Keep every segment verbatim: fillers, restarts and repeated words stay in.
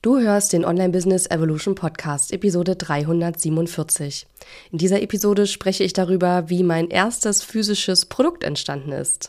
Du hörst den Online Business Evolution Podcast, Episode dreihundertsiebenundvierzig. In dieser Episode spreche ich darüber, wie mein erstes physisches Produkt entstanden ist.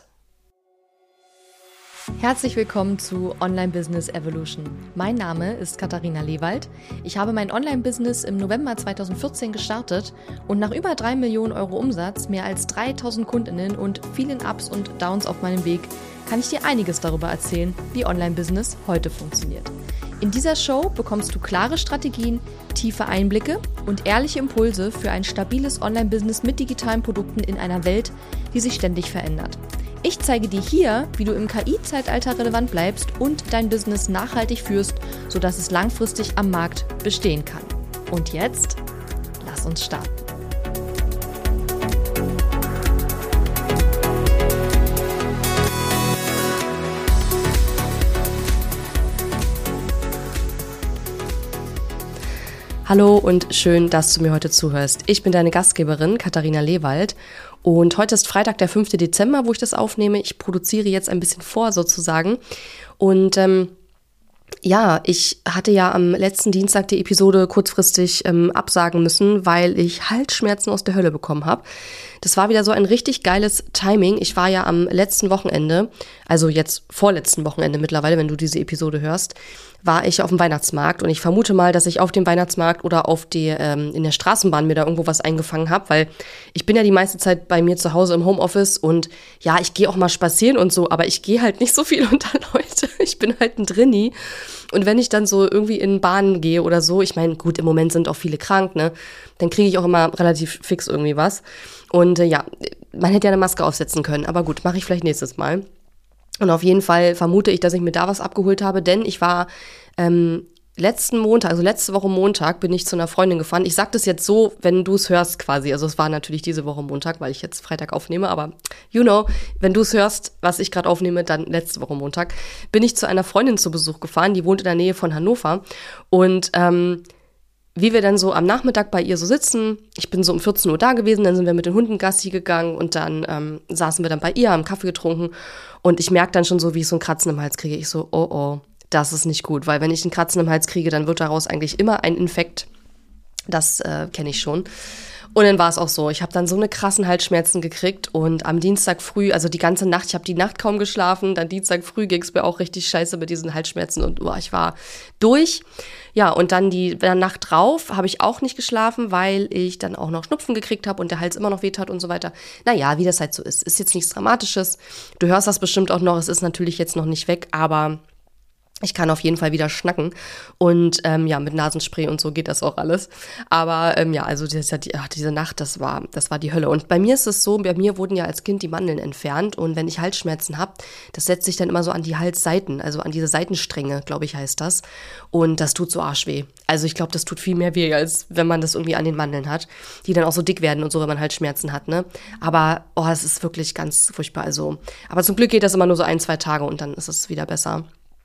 Herzlich willkommen zu Online Business Evolution. Mein Name ist Katharina Lewald. Ich habe mein Online-Business im November zweitausendvierzehn gestartet und nach über drei Millionen Euro Umsatz, mehr als dreitausend Kundinnen und vielen Ups und Downs auf meinem Weg, kann ich dir einiges darüber erzählen, wie Online-Business heute funktioniert. In dieser Show bekommst du klare Strategien, tiefe Einblicke und ehrliche Impulse für ein stabiles Online-Business mit digitalen Produkten in einer Welt, die sich ständig verändert. Ich zeige dir hier, wie du im K I-Zeitalter relevant bleibst und dein Business nachhaltig führst, sodass es langfristig am Markt bestehen kann. Und jetzt, lass uns starten. Hallo und schön, dass du mir heute zuhörst. Ich bin deine Gastgeberin Katharina Lewald und heute ist Freitag, der fünfte Dezember, wo ich das aufnehme. Ich produziere jetzt ein bisschen vor sozusagen und ähm, ja, ich hatte ja am letzten Dienstag die Episode kurzfristig ähm, absagen müssen, weil ich Halsschmerzen aus der Hölle bekommen habe. Das war wieder so ein richtig geiles Timing. Ich war ja am letzten Wochenende, also jetzt vorletzten Wochenende mittlerweile, wenn du diese Episode hörst, war ich auf dem Weihnachtsmarkt und ich vermute mal, dass ich auf dem Weihnachtsmarkt oder auf die, ähm, in der Straßenbahn mir da irgendwo was eingefangen habe, weil ich bin ja die meiste Zeit bei mir zu Hause im Homeoffice und ja, ich gehe auch mal spazieren und so, aber ich gehe halt nicht so viel unter Leute. Ich bin halt ein Drinni und wenn ich dann so irgendwie in Bahnen gehe oder so, ich meine, gut, im Moment sind auch viele krank, ne, dann kriege ich auch immer relativ fix irgendwie was und äh, ja, man hätte ja eine Maske aufsetzen können, aber gut, mache ich vielleicht nächstes Mal. Und auf jeden Fall vermute ich, dass ich mir da was abgeholt habe, denn ich war ähm, letzten Montag, also letzte Woche Montag, bin ich zu einer Freundin gefahren. Ich sage das jetzt so, wenn du es hörst quasi. Also es war natürlich diese Woche Montag, weil ich jetzt Freitag aufnehme, aber you know, wenn du es hörst, was ich gerade aufnehme, dann letzte Woche Montag, bin ich zu einer Freundin zu Besuch gefahren, die wohnt in der Nähe von Hannover und ähm, wie wir dann so am Nachmittag bei ihr so sitzen, ich bin so um vierzehn Uhr da gewesen, dann sind wir mit den Hunden Gassi gegangen und dann ähm, saßen wir dann bei ihr, haben Kaffee getrunken und ich merke dann schon so, wie ich so ein Kratzen im Hals kriege. Ich so, oh oh, das ist nicht gut, weil wenn ich ein Kratzen im Hals kriege, dann wird daraus eigentlich immer ein Infekt. Das äh, kenne ich schon. Und dann war es auch so, ich habe dann so eine krassen Halsschmerzen gekriegt und am Dienstag früh, also die ganze Nacht, ich habe die Nacht kaum geschlafen, dann Dienstag früh ging es mir auch richtig scheiße mit diesen Halsschmerzen und boah, ich war durch. Ja, und dann die Nacht drauf habe ich auch nicht geschlafen, weil ich dann auch noch Schnupfen gekriegt habe und der Hals immer noch wehtat und so weiter. Naja, wie das halt so ist. Ist jetzt nichts Dramatisches. Du hörst das bestimmt auch noch, es ist natürlich jetzt noch nicht weg, aber ich kann auf jeden Fall wieder schnacken und ähm, ja, mit Nasenspray und so geht das auch alles. Aber ähm, ja, also diese, die, ach, diese Nacht, das war, das war die Hölle. Und bei mir ist es so, bei mir wurden ja als Kind die Mandeln entfernt und wenn ich Halsschmerzen habe, das setzt sich dann immer so an die Halsseiten, also an diese Seitenstränge, glaube ich, heißt das. Und das tut so arschweh. Also ich glaube, das tut viel mehr weh, als wenn man das irgendwie an den Mandeln hat, die dann auch so dick werden und so, wenn man Halsschmerzen hat, ne? Aber, oh, es ist wirklich ganz furchtbar, also. Aber zum Glück geht das immer nur so ein, zwei Tage und dann ist es wieder besser.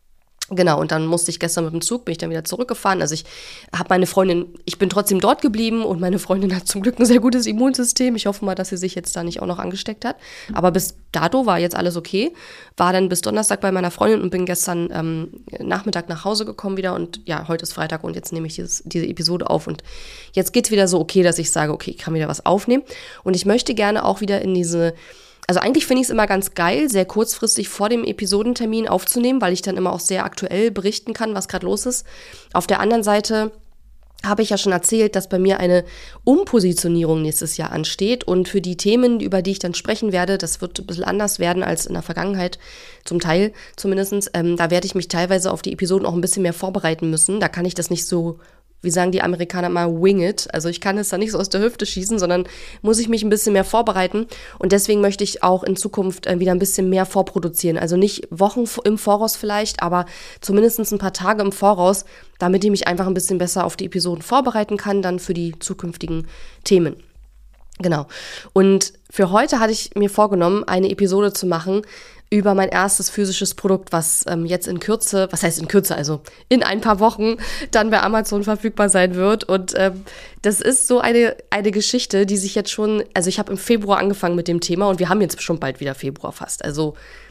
Genau, und dann musste ich gestern mit dem Zug, bin ich dann wieder zurückgefahren. Also ich habe meine Freundin, ich bin trotzdem dort geblieben und meine Freundin hat zum Glück ein sehr gutes Immunsystem. Ich hoffe mal, dass sie sich jetzt da nicht auch noch angesteckt hat. Aber bis dato war jetzt alles okay. War dann bis Donnerstag bei meiner Freundin und bin gestern ähm, Nachmittag nach Hause gekommen wieder. Und ja, heute ist Freitag und jetzt nehme ich dieses, diese Episode auf. Und jetzt geht's wieder so okay, dass ich sage, okay, ich kann wieder was aufnehmen. Und ich möchte gerne auch wieder in diese... Also eigentlich finde ich es immer ganz geil, sehr kurzfristig vor dem Episodentermin aufzunehmen, weil ich dann immer auch sehr aktuell berichten kann, was gerade los ist. Auf der anderen Seite habe ich ja schon erzählt, dass bei mir eine Umpositionierung nächstes Jahr ansteht und für die Themen, über die ich dann sprechen werde, das wird ein bisschen anders werden als in der Vergangenheit, zum Teil zumindest, ähm, da werde ich mich teilweise auf die Episoden auch ein bisschen mehr vorbereiten müssen. Da kann ich das nicht so, wie sagen die Amerikaner mal, wing it. Also ich kann es da nicht so aus der Hüfte schießen, sondern muss ich mich ein bisschen mehr vorbereiten. Und deswegen möchte ich auch in Zukunft äh, wieder ein bisschen mehr vorproduzieren. Also nicht Wochen im Voraus vielleicht, aber zumindest ein paar Tage im Voraus, damit ich mich einfach ein bisschen besser auf die Episoden vorbereiten kann, dann für die zukünftigen Themen. Genau. Und für heute hatte ich mir vorgenommen, eine Episode zu machen über mein erstes physisches Produkt, was ähm, jetzt in Kürze, was heißt in Kürze, also in ein paar Wochen dann bei Amazon verfügbar sein wird. Und ähm, das ist so eine eine Geschichte, die sich jetzt schon, also ich habe im Februar angefangen mit dem Thema und wir haben jetzt schon bald wieder Februar fast. Also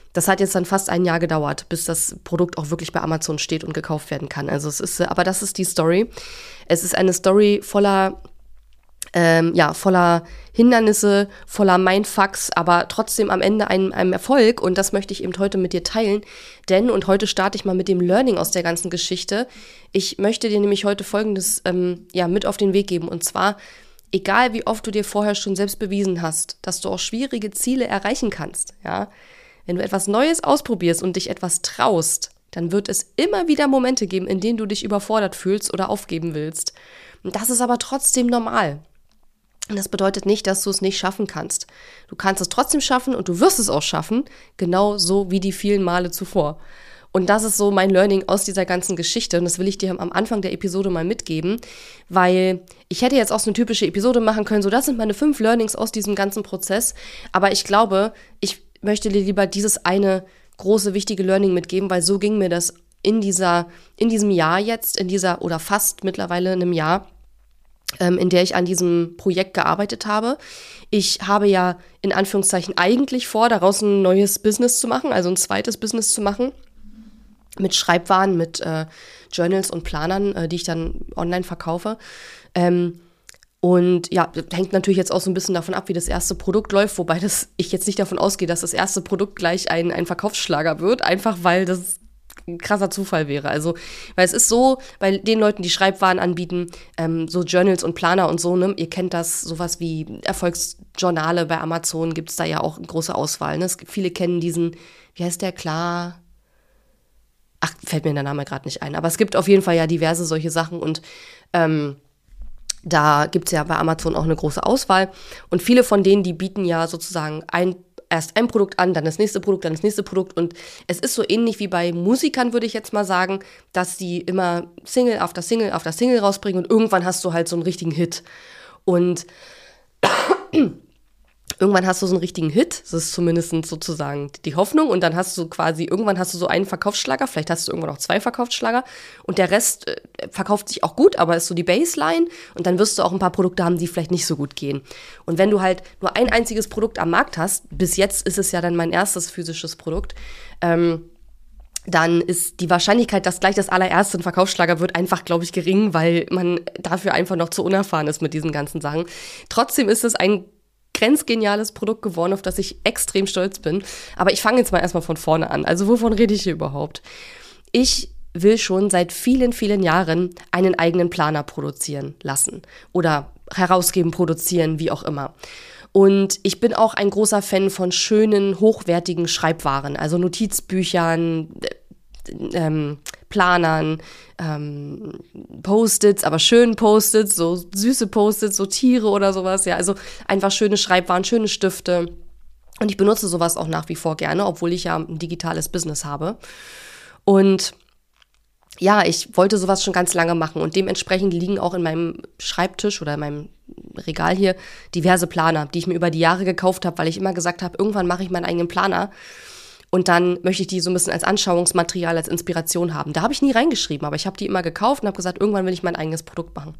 Das hat jetzt dann fast ein Jahr gedauert, bis das Produkt auch wirklich bei Amazon steht und gekauft werden kann. Also es ist, aber das ist die Story. Es ist eine Story voller, ähm, ja, voller Hindernisse, voller Mindfucks, aber trotzdem am Ende einem, einem Erfolg. Und das möchte ich eben heute mit dir teilen. Denn, und heute starte ich mal mit dem Learning aus der ganzen Geschichte. Ich möchte dir nämlich heute Folgendes ähm, ja, mit auf den Weg geben. Und zwar, egal wie oft du dir vorher schon selbst bewiesen hast, dass du auch schwierige Ziele erreichen kannst, ja, wenn du etwas Neues ausprobierst und dich etwas traust, dann wird es immer wieder Momente geben, in denen du dich überfordert fühlst oder aufgeben willst. Und das ist aber trotzdem normal. Und das bedeutet nicht, dass du es nicht schaffen kannst. Du kannst es trotzdem schaffen und du wirst es auch schaffen, genauso wie die vielen Male zuvor. Und das ist so mein Learning aus dieser ganzen Geschichte. Und das will ich dir am Anfang der Episode mal mitgeben, weil ich hätte jetzt auch so eine typische Episode machen können, so das sind meine fünf Learnings aus diesem ganzen Prozess. Aber ich glaube, ich möchte dir lieber dieses eine große, wichtige Learning mitgeben, weil so ging mir das in dieser, in diesem Jahr jetzt, in dieser oder fast mittlerweile einem Jahr, ähm, in der ich an diesem Projekt gearbeitet habe. Ich habe ja in Anführungszeichen eigentlich vor, daraus ein neues Business zu machen, also ein zweites Business zu machen. Mit Schreibwaren, mit äh, Journals und Planern, äh, die ich dann online verkaufe. Ähm, und ja, hängt natürlich jetzt auch so ein bisschen davon ab, wie das erste Produkt läuft, wobei das, ich jetzt nicht davon ausgehe, dass das erste Produkt gleich ein, ein Verkaufsschlager wird, einfach weil das ein krasser Zufall wäre. Also, weil es ist so, bei den Leuten, die Schreibwaren anbieten, ähm, so Journals und Planer und so, ne, ihr kennt das, sowas wie Erfolgsjournale bei Amazon, gibt es da ja auch eine große Auswahl. Ne? Es gibt, viele kennen diesen, wie heißt der, klar... Ach, fällt mir der Name gerade nicht ein. Aber es gibt auf jeden Fall ja diverse solche Sachen und ähm, da gibt es ja bei Amazon auch eine große Auswahl. Und viele von denen, die bieten ja sozusagen ein, erst ein Produkt an, dann das nächste Produkt, dann das nächste Produkt. Und es ist so ähnlich wie bei Musikern, würde ich jetzt mal sagen, dass die immer Single after Single after Single rausbringen und irgendwann hast du halt so einen richtigen Hit. Und irgendwann hast du so einen richtigen Hit, das ist zumindest sozusagen die Hoffnung und dann hast du quasi, irgendwann hast du so einen Verkaufsschlager, vielleicht hast du irgendwann auch zwei Verkaufsschlager und der Rest äh, verkauft sich auch gut, aber ist so die Baseline und dann wirst du auch ein paar Produkte haben, die vielleicht nicht so gut gehen. Und wenn du halt nur ein einziges Produkt am Markt hast, bis jetzt ist es ja dann mein erstes physisches Produkt, ähm, dann ist die Wahrscheinlichkeit, dass gleich das allererste ein Verkaufsschlager wird, einfach, glaube ich, gering, weil man dafür einfach noch zu unerfahren ist mit diesen ganzen Sachen. Trotzdem ist es ein grenzgeniales Produkt geworden, auf das ich extrem stolz bin. Aber ich fange jetzt mal erstmal von vorne an. Also wovon rede ich hier überhaupt? Ich will schon seit vielen, vielen Jahren einen eigenen Planer produzieren lassen oder herausgeben, produzieren, wie auch immer. Und ich bin auch ein großer Fan von schönen, hochwertigen Schreibwaren, also Notizbüchern, ähm, Planern, ähm, Post-its, aber schönen Post-its, so süße Post-its, so Tiere oder sowas, ja, also einfach schöne Schreibwaren, schöne Stifte und ich benutze sowas auch nach wie vor gerne, obwohl ich ja ein digitales Business habe und ja, ich wollte sowas schon ganz lange machen und dementsprechend liegen auch in meinem Schreibtisch oder in meinem Regal hier diverse Planer, die ich mir über die Jahre gekauft habe, weil ich immer gesagt habe, irgendwann mache ich meinen eigenen Planer. Und dann möchte ich die so ein bisschen als Anschauungsmaterial, als Inspiration haben. Da habe ich nie reingeschrieben, aber ich habe die immer gekauft und habe gesagt, irgendwann will ich mein eigenes Produkt machen.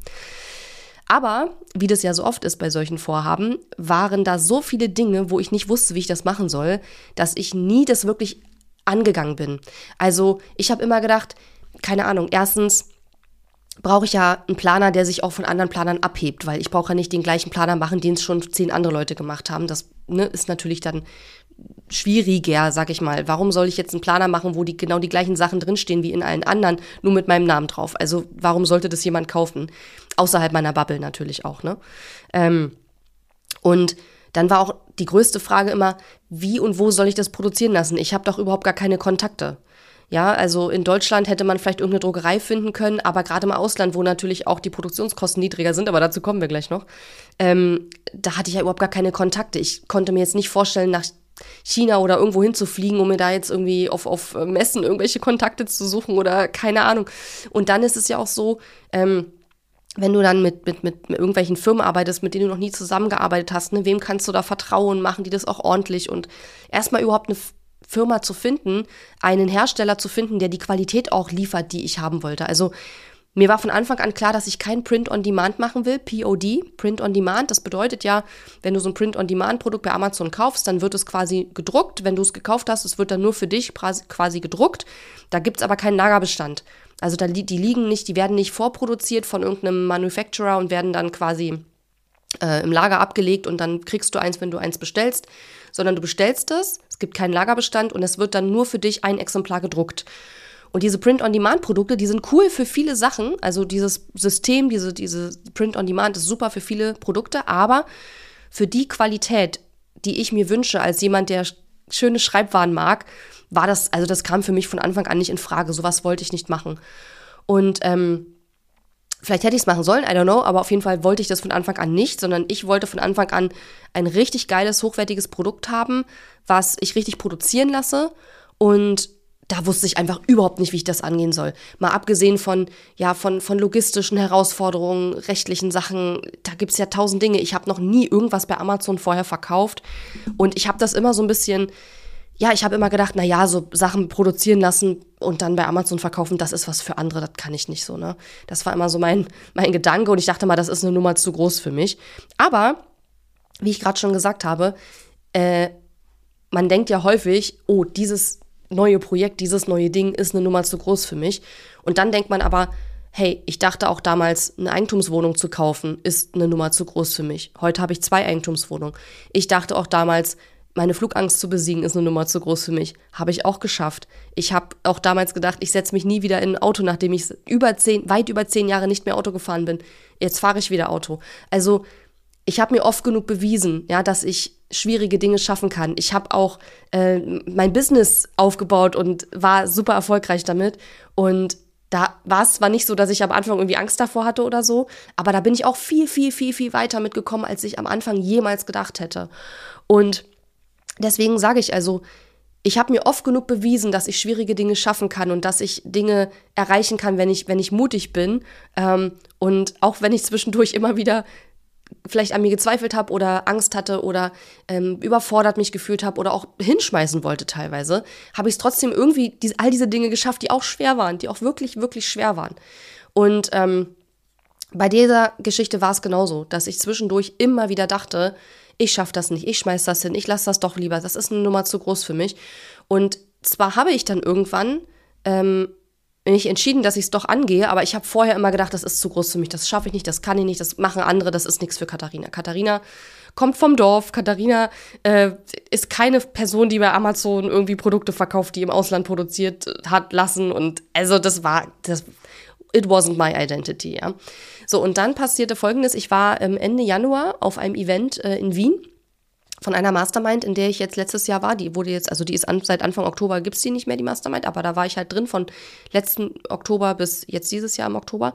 Aber, wie das ja so oft ist bei solchen Vorhaben, waren da so viele Dinge, wo ich nicht wusste, wie ich das machen soll, dass ich nie das wirklich angegangen bin. Also ich habe immer gedacht, keine Ahnung, erstens brauche ich ja einen Planer, der sich auch von anderen Planern abhebt, weil ich brauche ja nicht den gleichen Planer machen, den es schon zehn andere Leute gemacht haben. Das ne, ist natürlich dann schwieriger, sag ich mal. Warum soll ich jetzt einen Planer machen, wo die genau die gleichen Sachen drinstehen wie in allen anderen, nur mit meinem Namen drauf? Also warum sollte das jemand kaufen? Außerhalb meiner Bubble natürlich auch, ne? Ähm, und dann war auch die größte Frage immer, wie und wo soll ich das produzieren lassen? Ich habe doch überhaupt gar keine Kontakte. Ja, also in Deutschland hätte man vielleicht irgendeine Druckerei finden können, aber gerade im Ausland, wo natürlich auch die Produktionskosten niedriger sind, aber dazu kommen wir gleich noch, ähm, da hatte ich ja überhaupt gar keine Kontakte. Ich konnte mir jetzt nicht vorstellen, nach China oder irgendwo hinzufliegen, um mir da jetzt irgendwie auf, auf Messen irgendwelche Kontakte zu suchen oder keine Ahnung. Und dann ist es ja auch so, ähm, wenn du dann mit, mit, mit, mit irgendwelchen Firmen arbeitest, mit denen du noch nie zusammengearbeitet hast, ne, wem kannst du da vertrauen, machen die das auch ordentlich und erstmal überhaupt eine Firma zu finden, einen Hersteller zu finden, der die Qualität auch liefert, die ich haben wollte. Also Mir war von Anfang an klar, dass ich kein Print-on-Demand machen will, P O D, Print-on-Demand. Das bedeutet ja, wenn du so ein Print-on-Demand-Produkt bei Amazon kaufst, dann wird es quasi gedruckt. Wenn du es gekauft hast, es wird dann nur für dich quasi gedruckt. Da gibt es aber keinen Lagerbestand. Also da, die liegen nicht, die werden nicht vorproduziert von irgendeinem Manufacturer und werden dann quasi äh, im Lager abgelegt und dann kriegst du eins, wenn du eins bestellst, sondern du bestellst es, es gibt keinen Lagerbestand und es wird dann nur für dich ein Exemplar gedruckt. Und diese Print-on-Demand-Produkte, die sind cool für viele Sachen. Also dieses System, diese, diese Print-on-Demand ist super für viele Produkte, aber für die Qualität, die ich mir wünsche, als jemand, der schöne Schreibwaren mag, war das, also das kam für mich von Anfang an nicht in Frage. Sowas wollte ich nicht machen. Und ähm, vielleicht hätte ich es machen sollen, I don't know, aber auf jeden Fall wollte ich das von Anfang an nicht, sondern ich wollte von Anfang an ein richtig geiles, hochwertiges Produkt haben, was ich richtig produzieren lasse. Und da wusste ich einfach überhaupt nicht, wie ich das angehen soll. Mal abgesehen von, ja, von, von logistischen Herausforderungen, rechtlichen Sachen, da gibt es ja tausend Dinge. Ich habe noch nie irgendwas bei Amazon vorher verkauft und ich habe das immer so ein bisschen, ja, ich habe immer gedacht, na ja, so Sachen produzieren lassen und dann bei Amazon verkaufen, das ist was für andere, das kann ich nicht so, ne? Das war immer so mein, mein Gedanke und ich dachte mal, das ist eine Nummer zu groß für mich. Aber, wie ich gerade schon gesagt habe, äh, man denkt ja häufig, oh, dieses neue Projekt, dieses neue Ding ist eine Nummer zu groß für mich. Und dann denkt man aber, hey, ich dachte auch damals, eine Eigentumswohnung zu kaufen, ist eine Nummer zu groß für mich. Heute habe ich zwei Eigentumswohnungen. Ich dachte auch damals, meine Flugangst zu besiegen, ist eine Nummer zu groß für mich. Habe ich auch geschafft. Ich habe auch damals gedacht, ich setze mich nie wieder in ein Auto, nachdem ich über zehn, weit über zehn Jahre nicht mehr Auto gefahren bin. Jetzt fahre ich wieder Auto. Also ich habe mir oft genug bewiesen, ja, dass ich schwierige Dinge schaffen kann. Ich habe auch äh, mein Business aufgebaut und war super erfolgreich damit. Und da war es zwar nicht so, dass ich am Anfang irgendwie Angst davor hatte oder so, aber da bin ich auch viel, viel, viel, viel weiter mitgekommen, als ich am Anfang jemals gedacht hätte. Und deswegen sage ich also, ich habe mir oft genug bewiesen, dass ich schwierige Dinge schaffen kann und dass ich Dinge erreichen kann, wenn ich, wenn ich mutig bin. Ähm, und auch wenn ich zwischendurch immer wieder vielleicht an mir gezweifelt habe oder Angst hatte oder ähm, überfordert mich gefühlt habe oder auch hinschmeißen wollte teilweise, habe ich es trotzdem irgendwie, die, all diese Dinge geschafft, die auch schwer waren, die auch wirklich, wirklich schwer waren. Und ähm, bei dieser Geschichte war es genauso, dass ich zwischendurch immer wieder dachte, ich schaffe das nicht, ich schmeiß das hin, ich lasse das doch lieber, das ist eine Nummer zu groß für mich. Und zwar habe ich dann irgendwann ähm, mich entschieden, dass ich es doch angehe, aber ich habe vorher immer gedacht, das ist zu groß für mich, das schaffe ich nicht, das kann ich nicht, das machen andere, das ist nichts für Katharina. Katharina kommt vom Dorf, Katharina äh, ist keine Person, die bei Amazon irgendwie Produkte verkauft, die im Ausland produziert hat lassen und also das war, das, it wasn't my identity, ja. So, und dann passierte Folgendes, ich war ähm, Ende Januar auf einem Event äh, in Wien von einer Mastermind, in der ich jetzt letztes Jahr war, die wurde jetzt, also die ist an, seit Anfang Oktober gibt's die nicht mehr, die Mastermind, aber da war ich halt drin von letzten Oktober bis jetzt dieses Jahr im Oktober.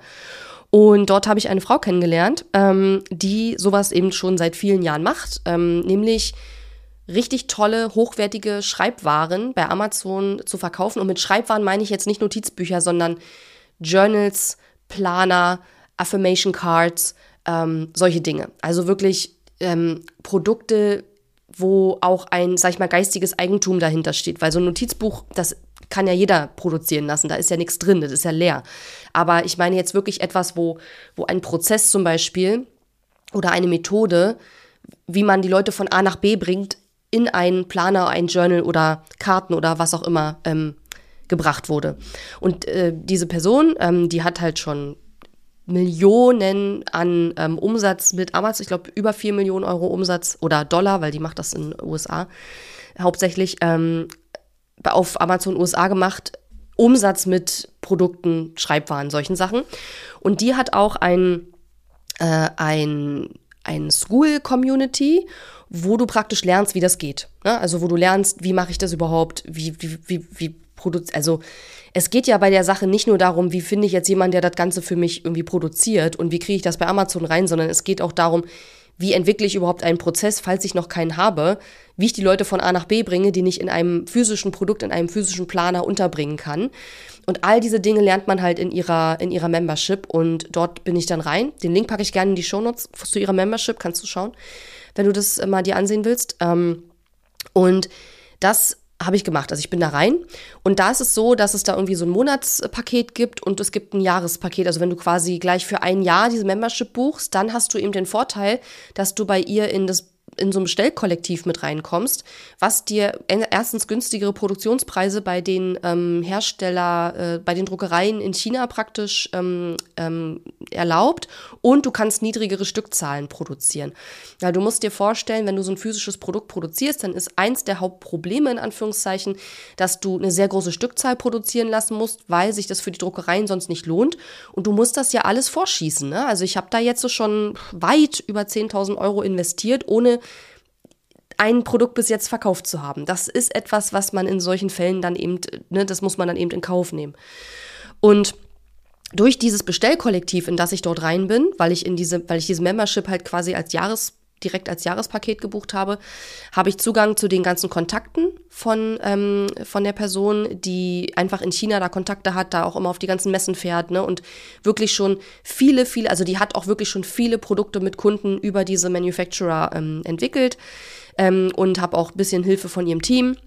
Und dort habe ich eine Frau kennengelernt, ähm, die sowas eben schon seit vielen Jahren macht, ähm, nämlich richtig tolle, hochwertige Schreibwaren bei Amazon zu verkaufen. Und mit Schreibwaren meine ich jetzt nicht Notizbücher, sondern Journals, Planer, Affirmation Cards, ähm, solche Dinge. Also wirklich ähm, Produkte, wo auch ein, sag ich mal, geistiges Eigentum dahinter steht. Weil so ein Notizbuch, das kann ja jeder produzieren lassen, da ist ja nichts drin, das ist ja leer. Aber ich meine jetzt wirklich etwas, wo, wo ein Prozess zum Beispiel oder eine Methode, wie man die Leute von A nach B bringt, in einen Planer, ein Journal oder Karten oder was auch immer ähm, gebracht wurde. Und äh, diese Person, ähm, die hat halt schon Millionen an ähm, Umsatz mit Amazon, ich glaube über vier Millionen Euro Umsatz oder Dollar, weil die macht das in den U S A hauptsächlich, ähm, auf Amazon U S A gemacht, Umsatz mit Produkten, Schreibwaren, solchen Sachen. Und die hat auch ein, äh, ein, ein School-Community, wo du praktisch lernst, wie das geht. Ne? Also wo du lernst, wie mache ich das überhaupt, wie, wie, wie, wie produziert, also es geht ja bei der Sache nicht nur darum, wie finde ich jetzt jemanden, der das Ganze für mich irgendwie produziert und wie kriege ich das bei Amazon rein, sondern es geht auch darum, wie entwickle ich überhaupt einen Prozess, falls ich noch keinen habe, wie ich die Leute von A nach B bringe, die ich in einem physischen Produkt, in einem physischen Planer unterbringen kann. Und all diese Dinge lernt man halt in ihrer, in ihrer Membership und dort bin ich dann rein. Den Link packe ich gerne in die Shownotes zu ihrer Membership, kannst du schauen, wenn du das mal dir ansehen willst. Und das habe ich gemacht. Also ich bin da rein und da ist es so, dass es da irgendwie so ein Monatspaket gibt und es gibt ein Jahrespaket. Also wenn du quasi gleich für ein Jahr diese Membership buchst, dann hast du eben den Vorteil, dass du bei ihr in das in so ein Bestellkollektiv mit reinkommst, was dir erstens günstigere Produktionspreise bei den ähm, Hersteller, äh, bei den Druckereien in China praktisch ähm, ähm, erlaubt und du kannst niedrigere Stückzahlen produzieren. Ja, du musst dir vorstellen, wenn du so ein physisches Produkt produzierst, dann ist eins der Hauptprobleme in Anführungszeichen, dass du eine sehr große Stückzahl produzieren lassen musst, weil sich das für die Druckereien sonst nicht lohnt und du musst das ja alles vorschießen, ne? Also ich habe da jetzt so schon weit über zehntausend Euro investiert, ohne ein Produkt bis jetzt verkauft zu haben. Das ist etwas, was man in solchen Fällen dann eben, ne, das muss man dann eben in Kauf nehmen. Und durch dieses Bestellkollektiv, in das ich dort rein bin, weil ich in diese, weil ich diese Membership halt quasi als Jahres, direkt als Jahrespaket gebucht habe, habe ich Zugang zu den ganzen Kontakten von, ähm, von der Person, die einfach in China da Kontakte hat, da auch immer auf die ganzen Messen fährt, ne, und wirklich schon viele, viele, also die hat auch wirklich schon viele Produkte mit Kunden über diese Manufacturer ähm, entwickelt. Ähm, und habe auch ein bisschen Hilfe von ihrem Team,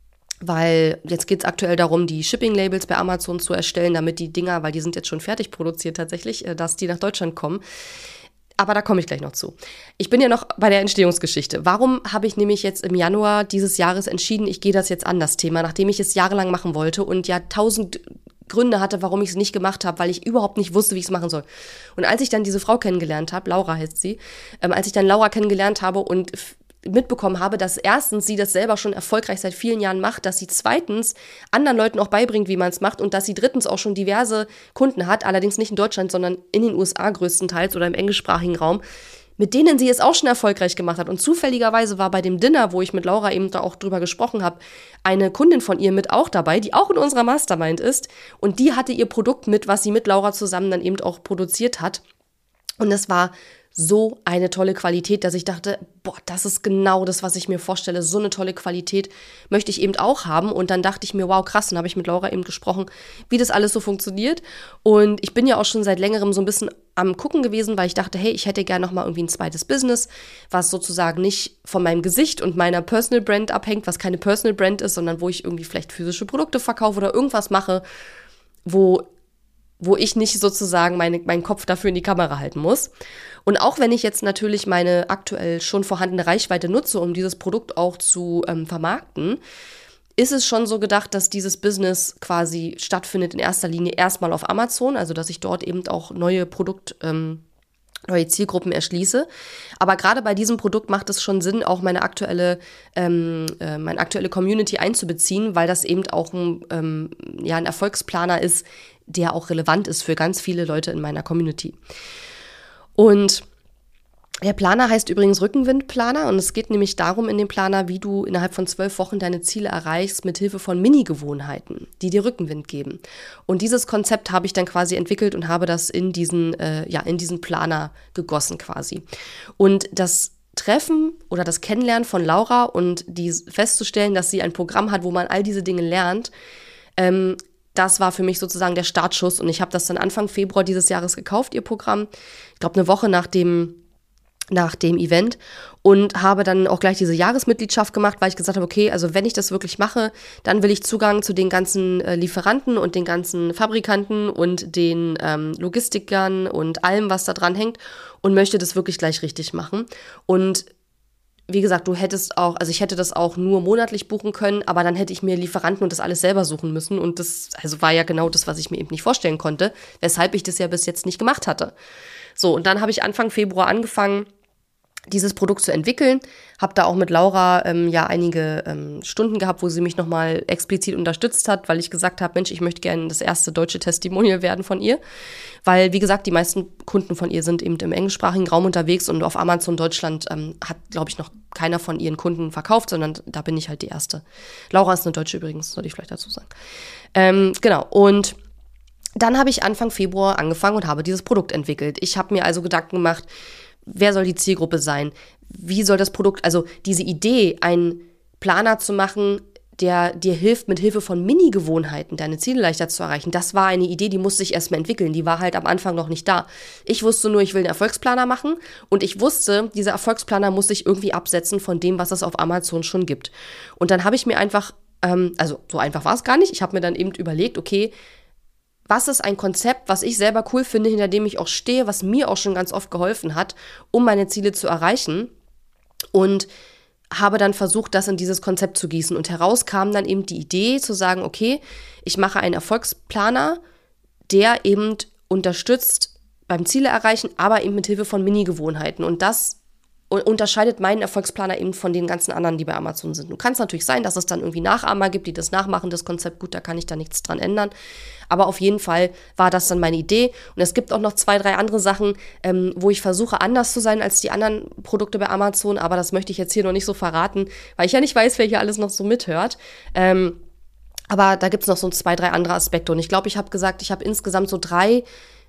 weil jetzt geht es aktuell darum, die Shipping-Labels bei Amazon zu erstellen, damit die Dinger, weil die sind jetzt schon fertig produziert tatsächlich, äh, dass die nach Deutschland kommen. Aber da komme ich gleich noch zu. Ich bin ja noch bei der Entstehungsgeschichte. Warum habe ich nämlich jetzt im Januar dieses Jahres entschieden, ich gehe das jetzt an, das Thema, nachdem ich es jahrelang machen wollte und ja tausend Gründe hatte, warum ich es nicht gemacht habe, weil ich überhaupt nicht wusste, wie ich es machen soll. Und als ich dann diese Frau kennengelernt habe, Laura heißt sie, ähm, als ich dann Laura kennengelernt habe und f- mitbekommen habe, dass erstens sie das selber schon erfolgreich seit vielen Jahren macht, dass sie zweitens anderen Leuten auch beibringt, wie man es macht und dass sie drittens auch schon diverse Kunden hat, allerdings nicht in Deutschland, sondern in den U S A größtenteils oder im englischsprachigen Raum, mit denen sie es auch schon erfolgreich gemacht hat. Und zufälligerweise war bei dem Dinner, wo ich mit Laura eben da auch drüber gesprochen habe, eine Kundin von ihr mit auch dabei, die auch in unserer Mastermind ist und die hatte ihr Produkt mit, was sie mit Laura zusammen dann eben auch produziert hat. Und es war so eine tolle Qualität, dass ich dachte, boah, das ist genau das, was ich mir vorstelle. So eine tolle Qualität möchte ich eben auch haben. Und dann dachte ich mir, wow, krass. Dann habe ich mit Laura eben gesprochen, wie das alles so funktioniert. Und ich bin ja auch schon seit längerem so ein bisschen am Gucken gewesen, weil ich dachte, hey, ich hätte gerne noch mal irgendwie ein zweites Business, was sozusagen nicht von meinem Gesicht und meiner Personal Brand abhängt, was keine Personal Brand ist, sondern wo ich irgendwie vielleicht physische Produkte verkaufe oder irgendwas mache, wo wo ich nicht sozusagen meine, meinen Kopf dafür in die Kamera halten muss. Und auch wenn ich jetzt natürlich meine aktuell schon vorhandene Reichweite nutze, um dieses Produkt auch zu ähm, vermarkten, ist es schon so gedacht, dass dieses Business quasi stattfindet in erster Linie erstmal auf Amazon, also dass ich dort eben auch neue Produkt, ähm, neue Zielgruppen erschließe. Aber gerade bei diesem Produkt macht es schon Sinn, auch meine aktuelle, ähm, äh, meine aktuelle Community einzubeziehen, weil das eben auch ein, ähm, ja, ein Erfolgsplaner ist, der auch relevant ist für ganz viele Leute in meiner Community. Und der Planer heißt übrigens Rückenwindplaner und es geht nämlich darum in dem Planer, wie du innerhalb von zwölf Wochen deine Ziele erreichst mit Hilfe von Mini-Gewohnheiten, die dir Rückenwind geben. Und dieses Konzept habe ich dann quasi entwickelt und habe das in diesen, äh, ja, in diesen Planer gegossen quasi. Und das Treffen oder das Kennenlernen von Laura und die festzustellen, dass sie ein Programm hat, wo man all diese Dinge lernt, ähm, das war für mich sozusagen der Startschuss und ich habe das dann Anfang Februar dieses Jahres gekauft, ihr Programm. Ich glaube, eine Woche nach dem, nach dem Event und habe dann auch gleich diese Jahresmitgliedschaft gemacht, weil ich gesagt habe, okay, also wenn ich das wirklich mache, dann will ich Zugang zu den ganzen äh, Lieferanten und den ganzen Fabrikanten und den ähm, Logistikern und allem, was da dran hängt und möchte das wirklich gleich richtig machen. Und wie gesagt, du hättest auch, also ich hätte das auch nur monatlich buchen können, aber dann hätte ich mir Lieferanten und das alles selber suchen müssen und das also war ja genau das, was ich mir eben nicht vorstellen konnte, weshalb ich das ja bis jetzt nicht gemacht hatte. So, und dann habe ich Anfang Februar angefangen, dieses Produkt zu entwickeln, habe da auch mit Laura ähm, ja einige ähm, Stunden gehabt, wo sie mich nochmal explizit unterstützt hat, weil ich gesagt habe, Mensch, ich möchte gerne das erste deutsche Testimonial werden von ihr, weil, wie gesagt, die meisten Kunden von ihr sind eben im englischsprachigen Raum unterwegs und auf Amazon Deutschland ähm, hat, glaube ich, noch keiner von ihren Kunden verkauft, sondern da bin ich halt die Erste. Laura ist eine Deutsche übrigens, sollte ich vielleicht dazu sagen. Ähm, genau, und dann habe ich Anfang Februar angefangen und habe dieses Produkt entwickelt. Ich habe mir also Gedanken gemacht, wer soll die Zielgruppe sein? Wie soll das Produkt, also diese Idee, einen Planer zu machen, der dir hilft, mit Hilfe von Mini-Gewohnheiten deine Ziele leichter zu erreichen, das war eine Idee, die musste ich erstmal entwickeln. Die war halt am Anfang noch nicht da. Ich wusste nur, ich will einen Erfolgsplaner machen und ich wusste, dieser Erfolgsplaner muss sich irgendwie absetzen von dem, was es auf Amazon schon gibt. Und dann habe ich mir einfach ähm, also so einfach war es gar nicht. Ich habe mir dann eben überlegt, okay, was ist ein Konzept, was ich selber cool finde, hinter dem ich auch stehe, was mir auch schon ganz oft geholfen hat, um meine Ziele zu erreichen. Und habe dann versucht, das in dieses Konzept zu gießen. Und heraus kam dann eben die Idee zu sagen, okay, ich mache einen Erfolgsplaner, der eben unterstützt beim Ziele erreichen, aber eben mit Hilfe von Mini-Gewohnheiten. Und das unterscheidet meinen Erfolgsplaner eben von den ganzen anderen, die bei Amazon sind. Nun kann es natürlich sein, dass es dann irgendwie Nachahmer gibt, die das nachmachen, das Konzept. Gut, da kann ich da nichts dran ändern. Aber auf jeden Fall war das dann meine Idee. Und es gibt auch noch zwei, drei andere Sachen, ähm, wo ich versuche, anders zu sein als die anderen Produkte bei Amazon. Aber das möchte ich jetzt hier noch nicht so verraten, weil ich ja nicht weiß, wer hier alles noch so mithört. Ähm, aber da gibt es noch so zwei, drei andere Aspekte. Und ich glaube, ich habe gesagt, ich habe insgesamt so drei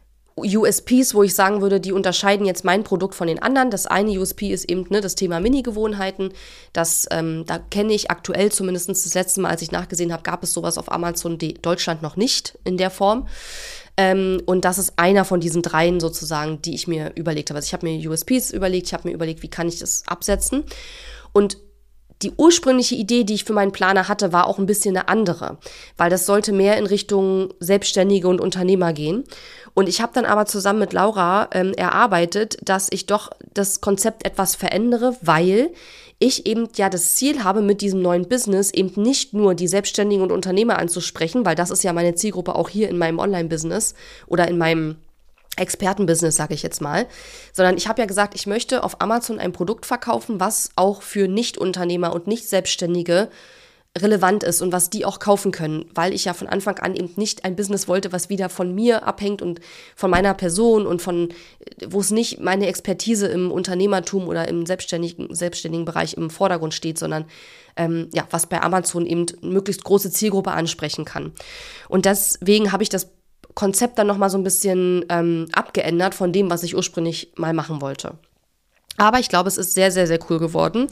U S Ps, wo ich sagen würde, die unterscheiden jetzt mein Produkt von den anderen. Das eine U S P ist eben ne, das Thema Mini-Gewohnheiten. Das, ähm, da kenne ich aktuell zumindest das letzte Mal, als ich nachgesehen habe, gab es sowas auf Amazon Deutschland noch nicht in der Form. Ähm, und das ist einer von diesen dreien sozusagen, die ich mir überlegt habe. Also ich habe mir U S Ps überlegt, ich habe mir überlegt, wie kann ich das absetzen. Und die ursprüngliche Idee, die ich für meinen Planer hatte, war auch ein bisschen eine andere, weil das sollte mehr in Richtung Selbstständige und Unternehmer gehen. Und ich habe dann aber zusammen mit Laura ähm, erarbeitet, dass ich doch das Konzept etwas verändere, weil ich eben ja das Ziel habe, mit diesem neuen Business eben nicht nur die Selbstständigen und Unternehmer anzusprechen, weil das ist ja meine Zielgruppe auch hier in meinem Online-Business oder in meinem Expertenbusiness, sage ich jetzt mal, sondern ich habe ja gesagt, ich möchte auf Amazon ein Produkt verkaufen, was auch für Nicht-Unternehmer und Nicht-Selbstständige relevant ist und was die auch kaufen können, weil ich ja von Anfang an eben nicht ein Business wollte, was wieder von mir abhängt und von meiner Person und von, wo es nicht meine Expertise im Unternehmertum oder im selbstständigen, selbstständigen Bereich im Vordergrund steht, sondern ähm, ja, was bei Amazon eben möglichst große Zielgruppe ansprechen kann. Und deswegen habe ich das Konzept dann nochmal so ein bisschen ähm, abgeändert von dem, was ich ursprünglich mal machen wollte. Aber ich glaube, es ist sehr, sehr, sehr cool geworden.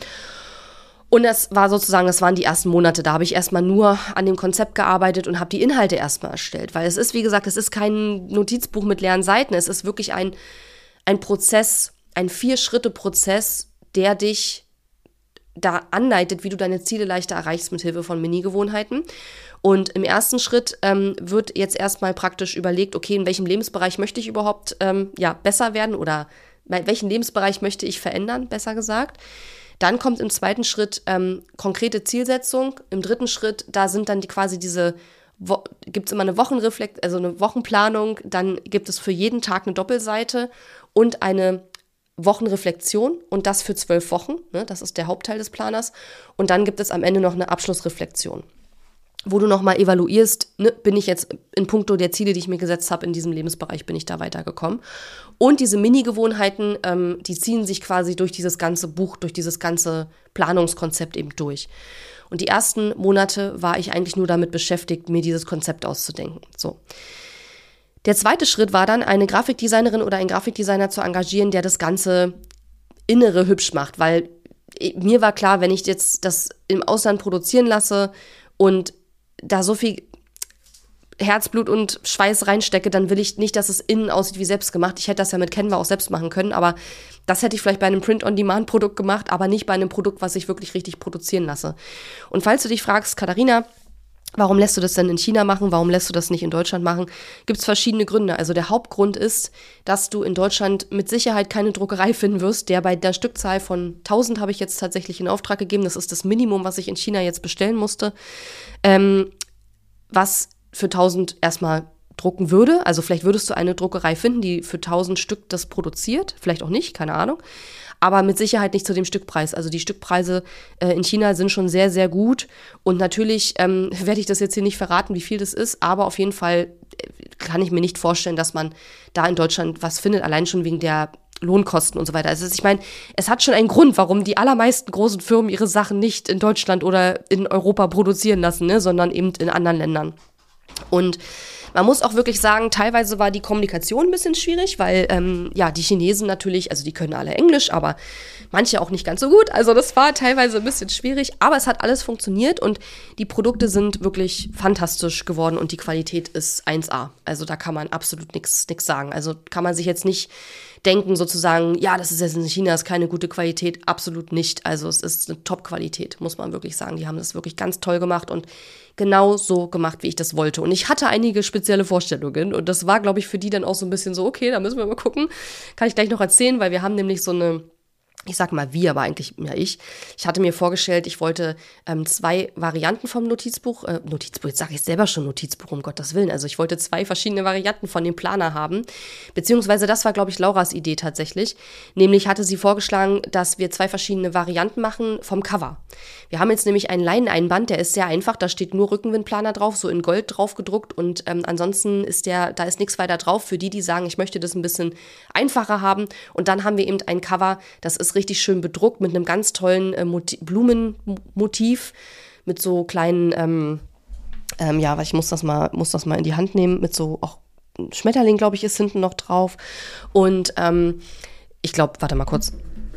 Und das war sozusagen, das waren die ersten Monate. Da habe ich erstmal nur an dem Konzept gearbeitet und habe die Inhalte erstmal erstellt. Weil es ist, wie gesagt, es ist kein Notizbuch mit leeren Seiten. Es ist wirklich ein, ein Prozess, ein Vier-Schritte-Prozess, der dich da anleitet, wie du deine Ziele leichter erreichst mit Hilfe von Mini-Gewohnheiten. Und im ersten Schritt ähm, wird jetzt erstmal praktisch überlegt, okay, in welchem Lebensbereich möchte ich überhaupt ähm, ja, besser werden oder welchen Lebensbereich möchte ich verändern, besser gesagt. Dann kommt im zweiten Schritt ähm, konkrete Zielsetzung. Im dritten Schritt, da sind dann die, quasi diese, Wo- gibt es immer eine Wochenreflekt, also eine Wochenplanung. Dann gibt es für jeden Tag eine Doppelseite und eine Wochenreflexion und das für zwölf Wochen. Ne, das ist der Hauptteil des Planers. Und dann gibt es am Ende noch eine Abschlussreflexion, wo du nochmal evaluierst, ne, bin ich jetzt in puncto der Ziele, die ich mir gesetzt habe, in diesem Lebensbereich, bin ich da weitergekommen. Und diese Mini-Gewohnheiten, ähm, die ziehen sich quasi durch dieses ganze Buch, durch dieses ganze Planungskonzept eben durch. Und die ersten Monate war ich eigentlich nur damit beschäftigt, mir dieses Konzept auszudenken. So. Der zweite Schritt war dann, eine Grafikdesignerin oder einen Grafikdesigner zu engagieren, der das ganze Innere hübsch macht, weil mir war klar, wenn ich jetzt das im Ausland produzieren lasse und da so viel Herzblut und Schweiß reinstecke, dann will ich nicht, dass es innen aussieht wie selbst gemacht. Ich hätte das ja mit Canva auch selbst machen können, aber das hätte ich vielleicht bei einem Print-on-Demand-Produkt gemacht, aber nicht bei einem Produkt, was ich wirklich richtig produzieren lasse. Und falls du dich fragst, Katharina, warum lässt du das denn in China machen? Warum lässt du das nicht in Deutschland machen? Gibt es verschiedene Gründe. Also der Hauptgrund ist, dass du in Deutschland mit Sicherheit keine Druckerei finden wirst, der bei der Stückzahl von tausend habe ich jetzt tatsächlich in Auftrag gegeben. Das ist das Minimum, was ich in China jetzt bestellen musste, ähm, was für tausend erstmal drucken würde. Also vielleicht würdest du eine Druckerei finden, die für tausend Stück das produziert. Vielleicht auch nicht, keine Ahnung. Aber mit Sicherheit nicht zu dem Stückpreis. Also die Stückpreise äh, in China sind schon sehr, sehr gut. Und natürlich ähm, werde ich das jetzt hier nicht verraten, wie viel das ist. Aber auf jeden Fall kann ich mir nicht vorstellen, dass man da in Deutschland was findet, allein schon wegen der Lohnkosten und so weiter. Also ich meine, es hat schon einen Grund, warum die allermeisten großen Firmen ihre Sachen nicht in Deutschland oder in Europa produzieren lassen, ne, sondern eben in anderen Ländern. Und man muss auch wirklich sagen, teilweise war die Kommunikation ein bisschen schwierig, weil ähm, ja die Chinesen natürlich, also die können alle Englisch, aber manche auch nicht ganz so gut. Also das war teilweise ein bisschen schwierig, aber es hat alles funktioniert und die Produkte sind wirklich fantastisch geworden und die Qualität ist eins A. Also da kann man absolut nichts nichts sagen. Also kann man sich jetzt nicht denken sozusagen, ja, das ist jetzt in China, ist keine gute Qualität. Absolut nicht. Also es ist eine Top-Qualität, muss man wirklich sagen. Die haben das wirklich ganz toll gemacht und genau so gemacht, wie ich das wollte. Und ich hatte einige spezielle Vorstellungen und das war, glaube ich, für die dann auch so ein bisschen so, okay, da müssen wir mal gucken. Kann ich gleich noch erzählen, weil wir haben nämlich so eine, ich sag mal wir, aber eigentlich ja ich. Ich hatte mir vorgestellt, ich wollte ähm, zwei Varianten vom Notizbuch, äh, Notizbuch, jetzt sage ich selber schon Notizbuch, um Gottes Willen. Also ich wollte zwei verschiedene Varianten von dem Planer haben, beziehungsweise das war, glaube ich, Lauras Idee tatsächlich. Nämlich hatte sie vorgeschlagen, dass wir zwei verschiedene Varianten machen vom Cover. Wir haben jetzt nämlich einen Leineneinband, der ist sehr einfach, da steht nur Rückenwindplaner drauf, so in Gold drauf gedruckt und ähm, ansonsten ist der, da ist nichts weiter drauf für die, die sagen, ich möchte das ein bisschen einfacher haben. Und dann haben wir eben ein Cover, das ist richtig schön bedruckt mit einem ganz tollen äh, Motiv, Blumenmotiv, mit so kleinen, ähm, ähm, ja, ich muss das mal, muss das mal in die Hand nehmen, mit so auch ein Schmetterling, glaube ich, ist hinten noch drauf. Und ähm, ich glaube, warte mal kurz.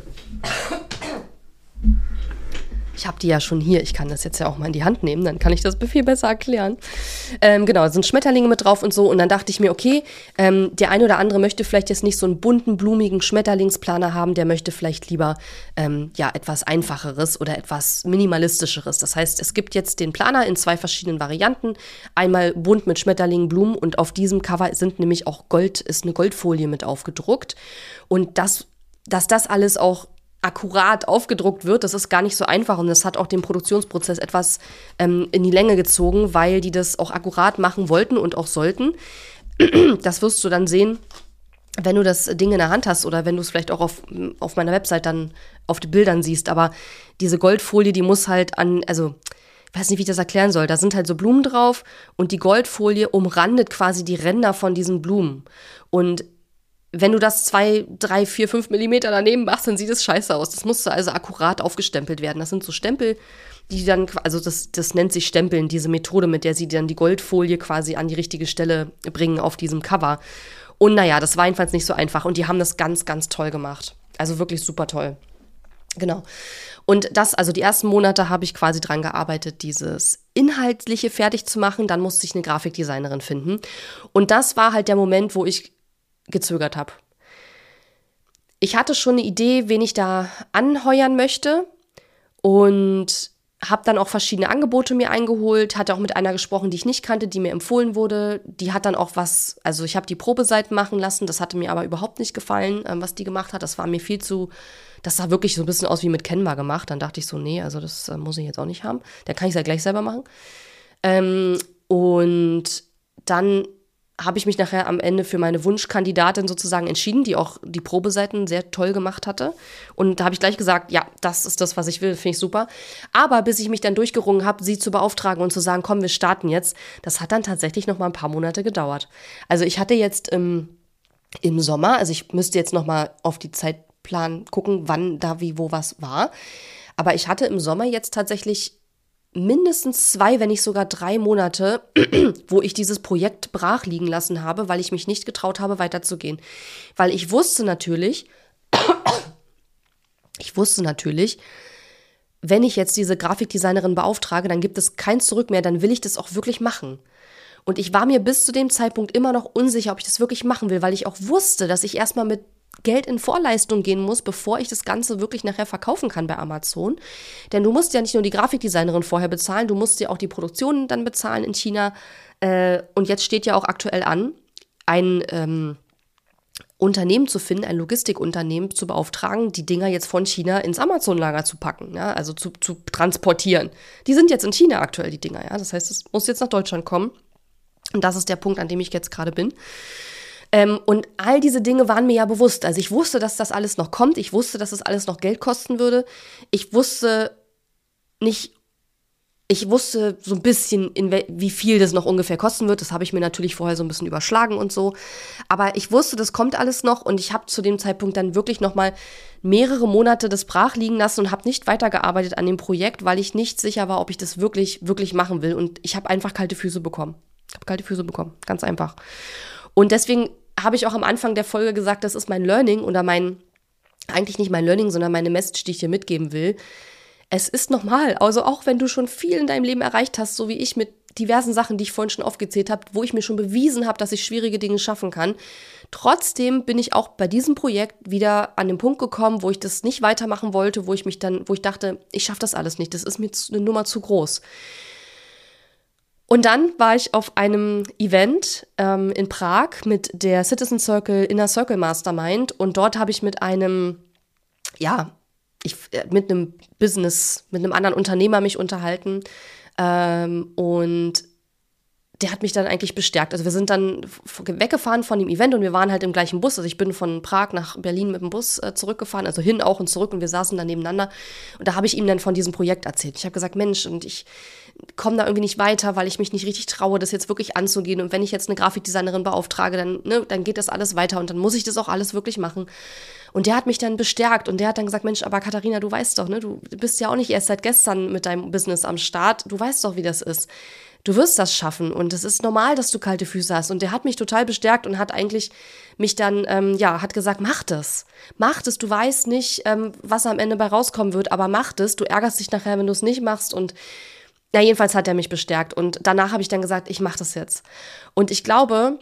Ich habe die ja schon hier, ich kann das jetzt ja auch mal in die Hand nehmen, dann kann ich das viel besser erklären. Ähm, genau, es sind Schmetterlinge mit drauf und so und dann dachte ich mir, okay, ähm, der eine oder andere möchte vielleicht jetzt nicht so einen bunten, blumigen Schmetterlingsplaner haben, der möchte vielleicht lieber ähm, ja etwas Einfacheres oder etwas Minimalistischeres. Das heißt, es gibt jetzt den Planer in zwei verschiedenen Varianten, einmal bunt mit Schmetterlingen, Blumen und auf diesem Cover sind nämlich auch Gold, ist eine Goldfolie mit aufgedruckt und das, dass das alles auch akkurat aufgedruckt wird, das ist gar nicht so einfach und das hat auch den Produktionsprozess etwas ähm, in die Länge gezogen, weil die das auch akkurat machen wollten und auch sollten. Das wirst du dann sehen, wenn du das Ding in der Hand hast oder wenn du es vielleicht auch auf, auf meiner Website dann auf den Bildern siehst, aber diese Goldfolie, die muss halt an, also ich weiß nicht, wie ich das erklären soll, da sind halt so Blumen drauf und die Goldfolie umrandet quasi die Ränder von diesen Blumen und wenn du das zwei, drei, vier, fünf Millimeter daneben machst, dann sieht es scheiße aus. Das musste also akkurat aufgestempelt werden. Das sind so Stempel, die dann, also das, das nennt sich Stempeln, diese Methode, mit der sie dann die Goldfolie quasi an die richtige Stelle bringen auf diesem Cover. Und naja, das war jedenfalls nicht so einfach. Und die haben das ganz, ganz toll gemacht. Also wirklich super toll. Genau. Und das, also die ersten Monate habe ich quasi dran gearbeitet, dieses Inhaltliche fertig zu machen. Dann musste ich eine Grafikdesignerin finden. Und das war halt der Moment, wo ich gezögert habe. Ich hatte schon eine Idee, wen ich da anheuern möchte und habe dann auch verschiedene Angebote mir eingeholt, hatte auch mit einer gesprochen, die ich nicht kannte, die mir empfohlen wurde. Die hat dann auch was, also ich habe die Probeseiten machen lassen, das hatte mir aber überhaupt nicht gefallen, ähm, was die gemacht hat. Das war mir viel zu, das sah wirklich so ein bisschen aus wie mit Canva gemacht. Dann dachte ich so, nee, also das äh, muss ich jetzt auch nicht haben. Dann kann ich es ja gleich selber machen. Ähm, und dann habe ich mich nachher am Ende für meine Wunschkandidatin sozusagen entschieden, die auch die Probeseiten sehr toll gemacht hatte. Und da habe ich gleich gesagt, ja, das ist das, was ich will, finde ich super. Aber bis ich mich dann durchgerungen habe, sie zu beauftragen und zu sagen, komm, wir starten jetzt, das hat dann tatsächlich noch mal ein paar Monate gedauert. Also ich hatte jetzt im, im Sommer, also ich müsste jetzt noch mal auf die Zeitplan gucken, wann da wie wo was war. Aber ich hatte im Sommer jetzt tatsächlich mindestens zwei, wenn nicht sogar drei Monate, wo ich dieses Projekt brach liegen lassen habe, weil ich mich nicht getraut habe, weiterzugehen. Weil ich wusste natürlich, ich wusste natürlich, wenn ich jetzt diese Grafikdesignerin beauftrage, dann gibt es kein Zurück mehr, dann will ich das auch wirklich machen. Und ich war mir bis zu dem Zeitpunkt immer noch unsicher, ob ich das wirklich machen will, weil ich auch wusste, dass ich erstmal mit Geld in Vorleistung gehen muss, bevor ich das Ganze wirklich nachher verkaufen kann bei Amazon. Denn du musst ja nicht nur die Grafikdesignerin vorher bezahlen, du musst ja auch die Produktion dann bezahlen in China. Äh, und jetzt steht ja auch aktuell an, ein ähm, Unternehmen zu finden, ein Logistikunternehmen zu beauftragen, die Dinger jetzt von China ins Amazon-Lager zu packen, ja, also zu, zu transportieren. Die sind jetzt in China aktuell, die Dinger, ja. Das heißt, es muss jetzt nach Deutschland kommen. Und das ist der Punkt, an dem ich jetzt gerade bin. Ähm, und all diese Dinge waren mir ja bewusst. Also ich wusste, dass das alles noch kommt. Ich wusste, dass das alles noch Geld kosten würde. Ich wusste nicht, ich wusste so ein bisschen, in we- wie viel das noch ungefähr kosten wird. Das habe ich mir natürlich vorher so ein bisschen überschlagen und so. Aber ich wusste, das kommt alles noch. Und ich habe zu dem Zeitpunkt dann wirklich noch mal mehrere Monate das brach liegen lassen und habe nicht weitergearbeitet an dem Projekt, weil ich nicht sicher war, ob ich das wirklich, wirklich machen will. Und ich habe einfach kalte Füße bekommen. Ich habe kalte Füße bekommen, ganz einfach. Und deswegen habe ich auch am Anfang der Folge gesagt, das ist mein Learning oder mein, eigentlich nicht mein Learning, sondern meine Message, die ich dir mitgeben will. Es ist normal, also auch wenn du schon viel in deinem Leben erreicht hast, so wie ich mit diversen Sachen, die ich vorhin schon aufgezählt habe, wo ich mir schon bewiesen habe, dass ich schwierige Dinge schaffen kann, Trotzdem bin ich auch bei diesem Projekt wieder an den Punkt gekommen, wo ich das nicht weitermachen wollte, wo ich mich dann, wo ich dachte, ich schaffe das alles nicht, das ist mir eine Nummer zu groß. Und dann war ich auf einem Event ähm, in Prag mit der Citizen Circle Inner Circle Mastermind und dort habe ich mit einem, ja, ich, mit einem Business, mit einem anderen Unternehmer mich unterhalten ähm, und der hat mich dann eigentlich bestärkt. Also wir sind dann weggefahren von dem Event und wir waren halt im gleichen Bus. Also ich bin von Prag nach Berlin mit dem Bus äh, zurückgefahren, also hin auch und zurück und wir saßen dann nebeneinander. Und da habe ich ihm dann von diesem Projekt erzählt. Ich habe gesagt, Mensch, und ich komme da irgendwie nicht weiter, weil ich mich nicht richtig traue, das jetzt wirklich anzugehen. Und wenn ich jetzt eine Grafikdesignerin beauftrage, dann, ne, dann geht das alles weiter und dann muss ich das auch alles wirklich machen. Und der hat mich dann bestärkt und der hat dann gesagt, Mensch, aber Katharina, du weißt doch, ne, du bist ja auch nicht erst seit gestern mit deinem Business am Start. Du weißt doch, wie das ist. Du wirst das schaffen und es ist normal, dass du kalte Füße hast. Und der hat mich total bestärkt und hat eigentlich mich dann, ähm, ja, hat gesagt, mach das. Mach das, du weißt nicht, ähm, was am Ende bei rauskommen wird, aber mach das. Du ärgerst dich nachher, wenn du es nicht machst. Und ja, jedenfalls hat er mich bestärkt. Und danach habe ich dann gesagt, ich mache das jetzt. Und ich glaube,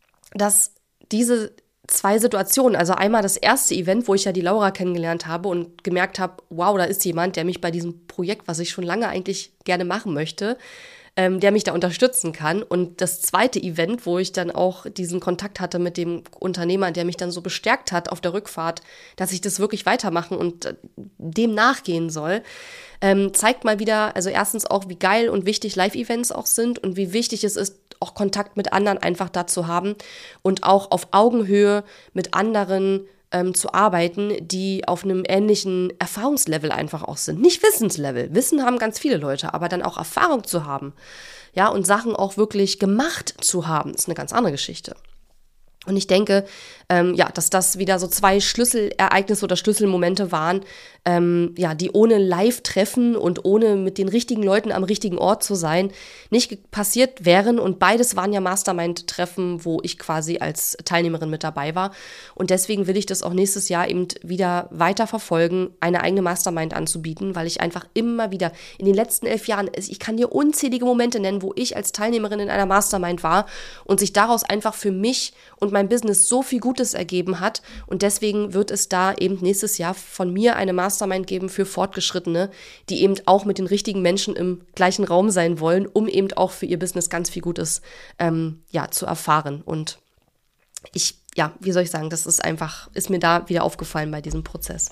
dass diese zwei Situationen, also einmal das erste Event, wo ich ja die Laura kennengelernt habe und gemerkt habe, wow, da ist jemand, der mich bei diesem Projekt, was ich schon lange eigentlich gerne machen möchte, ähm, der mich da unterstützen kann. Und das zweite Event, wo ich dann auch diesen Kontakt hatte mit dem Unternehmer, der mich dann so bestärkt hat auf der Rückfahrt, dass ich das wirklich weitermachen und äh, dem nachgehen soll, ähm, zeigt mal wieder, also erstens auch, wie geil und wichtig Live-Events auch sind und wie wichtig es ist, auch Kontakt mit anderen einfach da zu haben und auch auf Augenhöhe mit anderen ähm, zu arbeiten, die auf einem ähnlichen Erfahrungslevel einfach auch sind. Nicht Wissenslevel. Wissen haben ganz viele Leute, aber dann auch Erfahrung zu haben, ja, und Sachen auch wirklich gemacht zu haben, ist eine ganz andere Geschichte. Und ich denke, ähm, ja, dass das wieder so zwei Schlüsselereignisse oder Schlüsselmomente waren, ähm, ja, die ohne Live-Treffen und ohne mit den richtigen Leuten am richtigen Ort zu sein, nicht ge- passiert wären. Und beides waren ja Mastermind-Treffen, wo ich quasi als Teilnehmerin mit dabei war. Und deswegen will ich das auch nächstes Jahr eben wieder weiter verfolgen, eine eigene Mastermind anzubieten, weil ich einfach immer wieder in den letzten elf Jahren, ich kann dir unzählige Momente nennen, wo ich als Teilnehmerin in einer Mastermind war und sich daraus einfach für mich und mein Business so viel Gutes ergeben hat. Und deswegen wird es da eben nächstes Jahr von mir eine Mastermind geben für Fortgeschrittene, die eben auch mit den richtigen Menschen im gleichen Raum sein wollen, um eben auch für ihr Business ganz viel Gutes ähm, ja, zu erfahren. Und ich, ja, wie soll ich sagen, das ist einfach, ist mir da wieder aufgefallen bei diesem Prozess.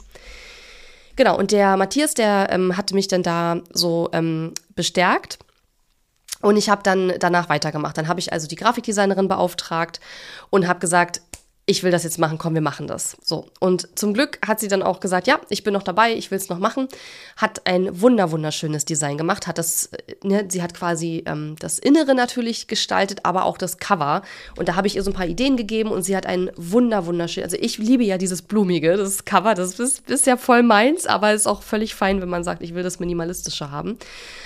Genau, und der Matthias, der ähm, hatte mich dann da so ähm, bestärkt. Und ich habe dann danach weitergemacht. Dann habe ich also die Grafikdesignerin beauftragt und habe gesagt, ich will das jetzt machen, komm, wir machen das. So. Und zum Glück hat sie dann auch gesagt, ja, ich bin noch dabei, ich will es noch machen. Hat ein wunder, wunderschönes Design gemacht. Hat das, ne, sie hat quasi ähm, das Innere natürlich gestaltet, aber auch das Cover. Und da habe ich ihr so ein paar Ideen gegeben und sie hat ein wunder, wunderschön, also ich liebe ja dieses Blumige, das Cover, das ist, ist ja voll meins, aber ist auch völlig fein, wenn man sagt, ich will das Minimalistische haben.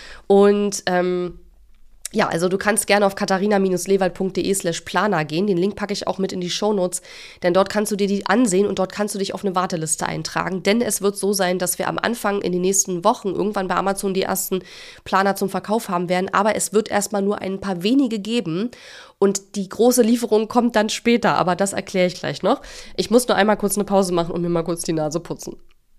Und, ähm, ja, also du kannst gerne auf katharina-lewald.de slash planer gehen. Den Link packe ich auch mit in die Shownotes, denn dort kannst du dir die ansehen und dort kannst du dich auf eine Warteliste eintragen. Denn es wird so sein, dass wir am Anfang in den nächsten Wochen irgendwann bei Amazon die ersten Planer zum Verkauf haben werden. Aber es wird erstmal nur ein paar wenige geben und die große Lieferung kommt dann später. Aber das erkläre ich gleich noch. Ich muss nur einmal kurz eine Pause machen und mir mal kurz die Nase putzen.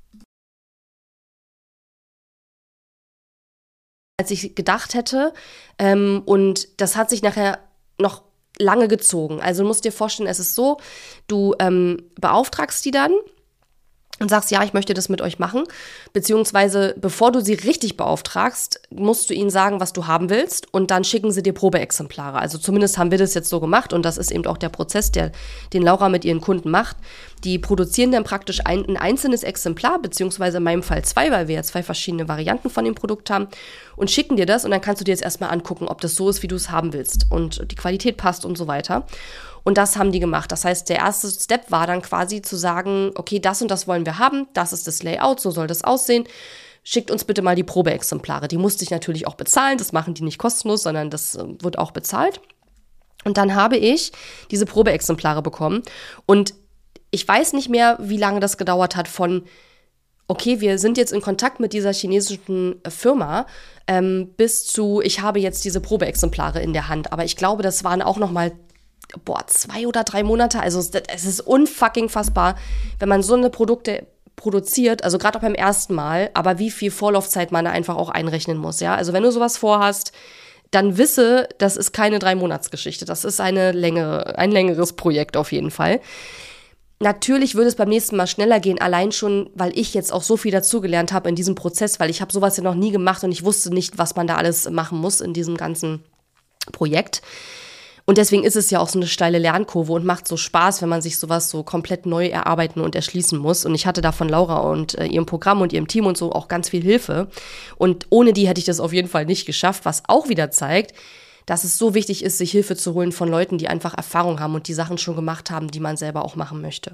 Als ich gedacht hätte. Ähm, und das hat sich nachher noch lange gezogen. Also du musst dir vorstellen, es ist so, du ähm, beauftragst die dann und sagst, ja, ich möchte das mit euch machen. Beziehungsweise, bevor du sie richtig beauftragst, musst du ihnen sagen, was du haben willst. Und dann schicken sie dir Probeexemplare. Also zumindest haben wir das jetzt so gemacht. Und das ist eben auch der Prozess, der, den Laura mit ihren Kunden macht. Die produzieren dann praktisch ein, ein einzelnes Exemplar, beziehungsweise in meinem Fall zwei, weil wir ja zwei verschiedene Varianten von dem Produkt haben. Und schicken dir das. Und dann kannst du dir jetzt erstmal angucken, ob das so ist, wie du es haben willst. Und die Qualität passt und so weiter. Und das haben die gemacht. Das heißt, der erste Step war dann quasi zu sagen, okay, das und das wollen wir haben, das ist das Layout, so soll das aussehen. Schickt uns bitte mal die Probeexemplare. Die musste ich natürlich auch bezahlen, das machen die nicht kostenlos, sondern das wird auch bezahlt. Und dann habe ich diese Probeexemplare bekommen und ich weiß nicht mehr, wie lange das gedauert hat von, okay, wir sind jetzt in Kontakt mit dieser chinesischen Firma, ähm, bis zu, ich habe jetzt diese Probeexemplare in der Hand. Aber ich glaube, das waren auch noch mal boah, zwei oder drei Monate. Also es, es ist unfucking fassbar, wenn man so eine Produkte produziert, also gerade auch beim ersten Mal, aber wie viel Vorlaufzeit man da einfach auch einrechnen muss, ja. Also wenn du sowas vorhast, dann wisse, das ist keine Drei-Monats-Geschichte. Das ist eine längere, ein längeres Projekt auf jeden Fall. Natürlich würde es beim nächsten Mal schneller gehen, allein schon, weil ich jetzt auch so viel dazugelernt habe in diesem Prozess, weil ich habe sowas ja noch nie gemacht und ich wusste nicht, was man da alles machen muss in diesem ganzen Projekt. Und deswegen ist es ja auch so eine steile Lernkurve und macht so Spaß, wenn man sich sowas so komplett neu erarbeiten und erschließen muss. Und ich hatte da von Laura und äh, ihrem Programm und ihrem Team und so auch ganz viel Hilfe. Und ohne die hätte ich das auf jeden Fall nicht geschafft, was auch wieder zeigt, dass es so wichtig ist, sich Hilfe zu holen von Leuten, die einfach Erfahrung haben und die Sachen schon gemacht haben, die man selber auch machen möchte.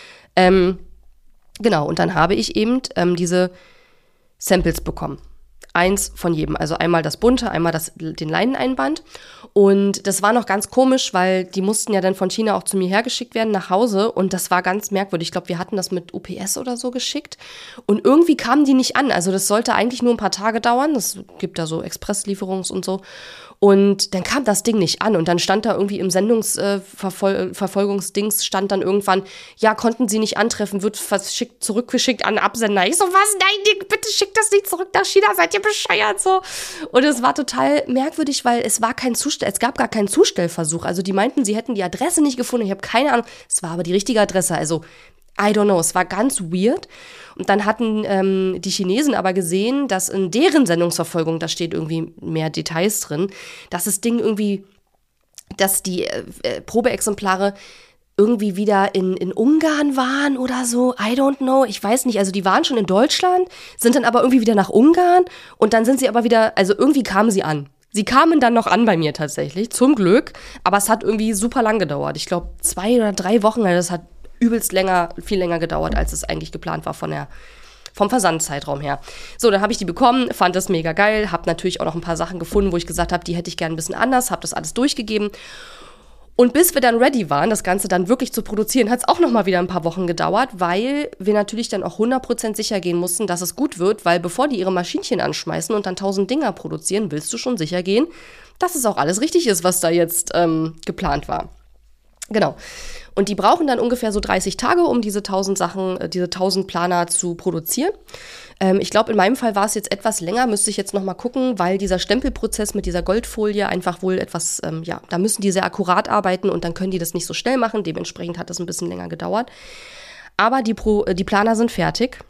Ähm, genau, und dann habe ich eben ähm, diese Samples bekommen. Eins von jedem, also einmal das bunte, einmal das, den Leineneinband. Und das war noch ganz komisch, weil die mussten ja dann von China auch zu mir hergeschickt werden nach Hause und das war ganz merkwürdig. Ich glaube, wir hatten das mit U P S oder so geschickt und irgendwie kamen die nicht an. Also das sollte eigentlich nur ein paar Tage dauern. Das gibt da so Expresslieferungs und so. Und dann kam das Ding nicht an und dann stand da irgendwie im Sendungsverfolgungsdings, äh, stand dann irgendwann, ja, konnten sie nicht antreffen, wird verschickt, zurückgeschickt an Absender. Ich so, was? Nein, bitte schickt das nicht zurück nach China, seid ihr bescheuert so. Und es war total merkwürdig, weil es war kein Zustell, es gab gar keinen Zustellversuch. Also die meinten, sie hätten die Adresse nicht gefunden. Ich habe keine Ahnung, es war aber die richtige Adresse, also I don't know, es war ganz weird. Und dann hatten ähm, die Chinesen aber gesehen, dass in deren Sendungsverfolgung, da steht irgendwie mehr Details drin, dass das Ding irgendwie, dass die äh, Probeexemplare irgendwie wieder in, in Ungarn waren oder so. I don't know, ich weiß nicht. Also die waren schon in Deutschland, sind dann aber irgendwie wieder nach Ungarn und dann sind sie aber wieder, also irgendwie kamen sie an. Sie kamen dann noch an bei mir tatsächlich, zum Glück, aber es hat irgendwie super lang gedauert. Ich glaube zwei oder drei Wochen, also das hat übelst länger, viel länger gedauert, als es eigentlich geplant war von der, vom Versandzeitraum her. So, dann habe ich die bekommen, fand das mega geil, habe natürlich auch noch ein paar Sachen gefunden, wo ich gesagt habe, die hätte ich gerne ein bisschen anders, habe das alles durchgegeben. Und bis wir dann ready waren, das Ganze dann wirklich zu produzieren, hat es auch noch mal wieder ein paar Wochen gedauert, weil wir natürlich dann auch hundert Prozent sicher gehen mussten, dass es gut wird, weil bevor die ihre Maschinchen anschmeißen und dann tausend Dinger produzieren, willst du schon sicher gehen, dass es auch alles richtig ist, was da jetzt ähm, geplant war. Genau. Und die brauchen dann ungefähr so dreißig Tage, um diese tausend Sachen, diese tausend Planer zu produzieren. Ähm, ich glaube, in meinem Fall war es jetzt etwas länger, müsste ich jetzt noch mal gucken, weil dieser Stempelprozess mit dieser Goldfolie einfach wohl etwas, ähm, ja, da müssen die sehr akkurat arbeiten und dann können die das nicht so schnell machen. Dementsprechend hat das ein bisschen länger gedauert. Aber die, Pro, die Planer sind fertig.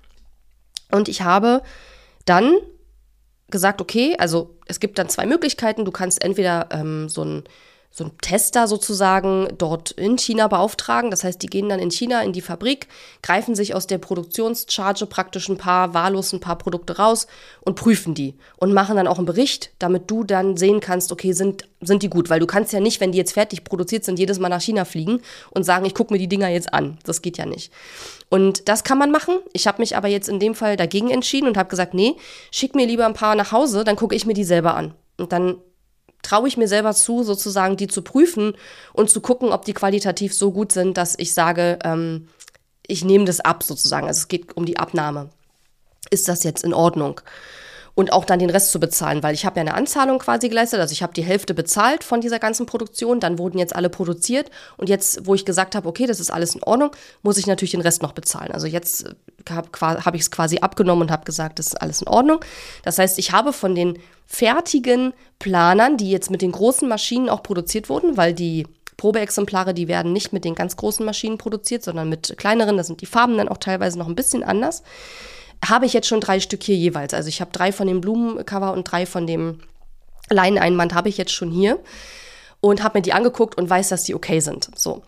Und ich habe dann gesagt, okay, also es gibt dann zwei Möglichkeiten. Du kannst entweder ähm, so ein so einen Tester sozusagen dort in China beauftragen. Das heißt, die gehen dann in China in die Fabrik, greifen sich aus der Produktionscharge praktisch ein paar, wahllos ein paar Produkte raus und prüfen die und machen dann auch einen Bericht, damit du dann sehen kannst, okay, sind, sind die gut? Weil du kannst ja nicht, wenn die jetzt fertig produziert sind, jedes Mal nach China fliegen und sagen, ich gucke mir die Dinger jetzt an. Das geht ja nicht. Und das kann man machen. Ich habe mich aber jetzt in dem Fall dagegen entschieden und habe gesagt, nee, schick mir lieber ein paar nach Hause, dann gucke ich mir die selber an. Und dann traue ich mir selber zu, sozusagen die zu prüfen und zu gucken, ob die qualitativ so gut sind, dass ich sage, ähm, ich nehme das ab sozusagen. Also es geht um die Abnahme. Ist das jetzt in Ordnung? Und auch dann den Rest zu bezahlen, weil ich habe ja eine Anzahlung quasi geleistet, also ich habe die Hälfte bezahlt von dieser ganzen Produktion, dann wurden jetzt alle produziert und jetzt, wo ich gesagt habe, okay, das ist alles in Ordnung, muss ich natürlich den Rest noch bezahlen. Also jetzt habe hab ich es quasi abgenommen und habe gesagt, das ist alles in Ordnung. Das heißt, ich habe von den fertigen Planern, die jetzt mit den großen Maschinen auch produziert wurden, weil die Probeexemplare, die werden nicht mit den ganz großen Maschinen produziert, sondern mit kleineren, da sind die Farben dann auch teilweise noch ein bisschen anders, habe ich jetzt schon drei Stück hier jeweils. Also ich habe drei von dem Blumencover und drei von dem Leineneinband habe ich jetzt schon hier und habe mir die angeguckt und weiß, dass die okay sind. So.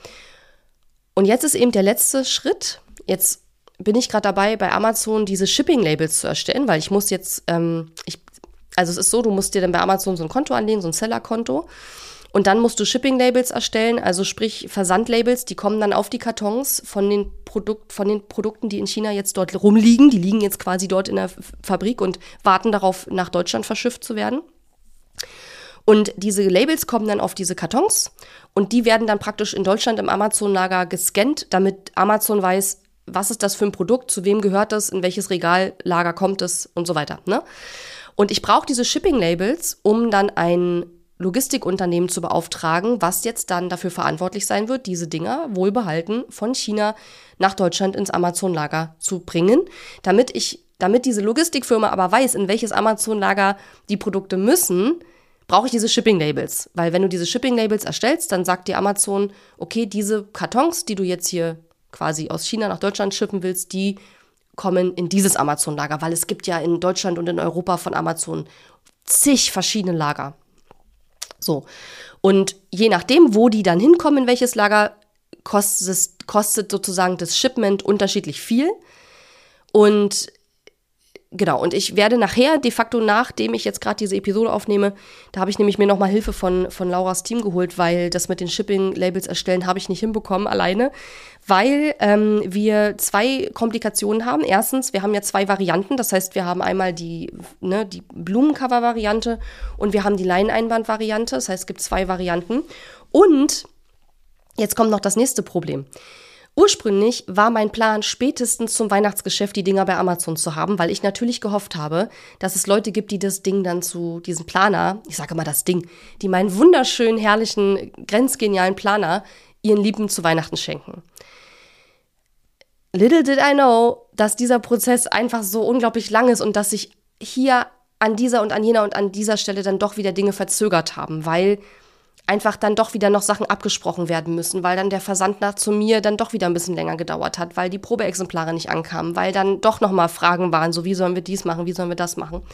Und jetzt ist eben der letzte Schritt. Jetzt bin ich gerade dabei, bei Amazon diese Shipping-Labels zu erstellen, weil ich muss jetzt, ähm, ich, also es ist so, du musst dir dann bei Amazon so ein Konto anlegen, so ein Seller-Konto. Und dann musst du Shipping-Labels erstellen, also sprich Versandlabels, die kommen dann auf die Kartons von den, Produkt, von den Produkten, die in China jetzt dort rumliegen. Die liegen jetzt quasi dort in der Fabrik und warten darauf, nach Deutschland verschifft zu werden. Und diese Labels kommen dann auf diese Kartons und die werden dann praktisch in Deutschland im Amazon-Lager gescannt, damit Amazon weiß, was ist das für ein Produkt, zu wem gehört es, in welches Regallager kommt es und so weiter, ne? Und ich brauche diese Shipping-Labels, um dann ein Logistikunternehmen zu beauftragen, was jetzt dann dafür verantwortlich sein wird, diese Dinger wohlbehalten von China nach Deutschland ins Amazon-Lager zu bringen, damit ich, damit diese Logistikfirma aber weiß, in welches Amazon-Lager die Produkte müssen, brauche ich diese Shipping-Labels. Weil wenn du diese Shipping-Labels erstellst, dann sagt dir Amazon, okay, diese Kartons, die du jetzt hier quasi aus China nach Deutschland schippen willst, die kommen in dieses Amazon-Lager, weil es gibt ja in Deutschland und in Europa von Amazon zig verschiedene Lager. So. Und je nachdem, wo die dann hinkommen, in welches Lager, kostet, es, kostet sozusagen das Shipment unterschiedlich viel. Und genau, und ich werde nachher de facto, nachdem ich jetzt gerade diese Episode aufnehme, da habe ich nämlich mir nochmal Hilfe von, von Lauras Team geholt, weil das mit den Shipping-Labels erstellen habe ich nicht hinbekommen alleine, weil ähm, wir zwei Komplikationen haben. Erstens, wir haben ja zwei Varianten, das heißt, wir haben einmal die, ne, die Blumencover-Variante und wir haben die Leineinband-Variante, das heißt, es gibt zwei Varianten. Und jetzt kommt noch das nächste Problem. Ursprünglich war mein Plan, spätestens zum Weihnachtsgeschäft die Dinger bei Amazon zu haben, weil ich natürlich gehofft habe, dass es Leute gibt, die das Ding dann zu diesem Planer, ich sage immer das Ding, die meinen wunderschönen, herrlichen, grenzgenialen Planer ihren Lieben zu Weihnachten schenken. Little did I know, dass dieser Prozess einfach so unglaublich lang ist und dass sich hier an dieser und an jener und an dieser Stelle dann doch wieder Dinge verzögert haben, weil einfach dann doch wieder noch Sachen abgesprochen werden müssen, weil dann der Versand nach zu mir dann doch wieder ein bisschen länger gedauert hat, weil die Probeexemplare nicht ankamen, weil dann doch nochmal Fragen waren, so wie sollen wir dies machen, wie sollen wir das machen.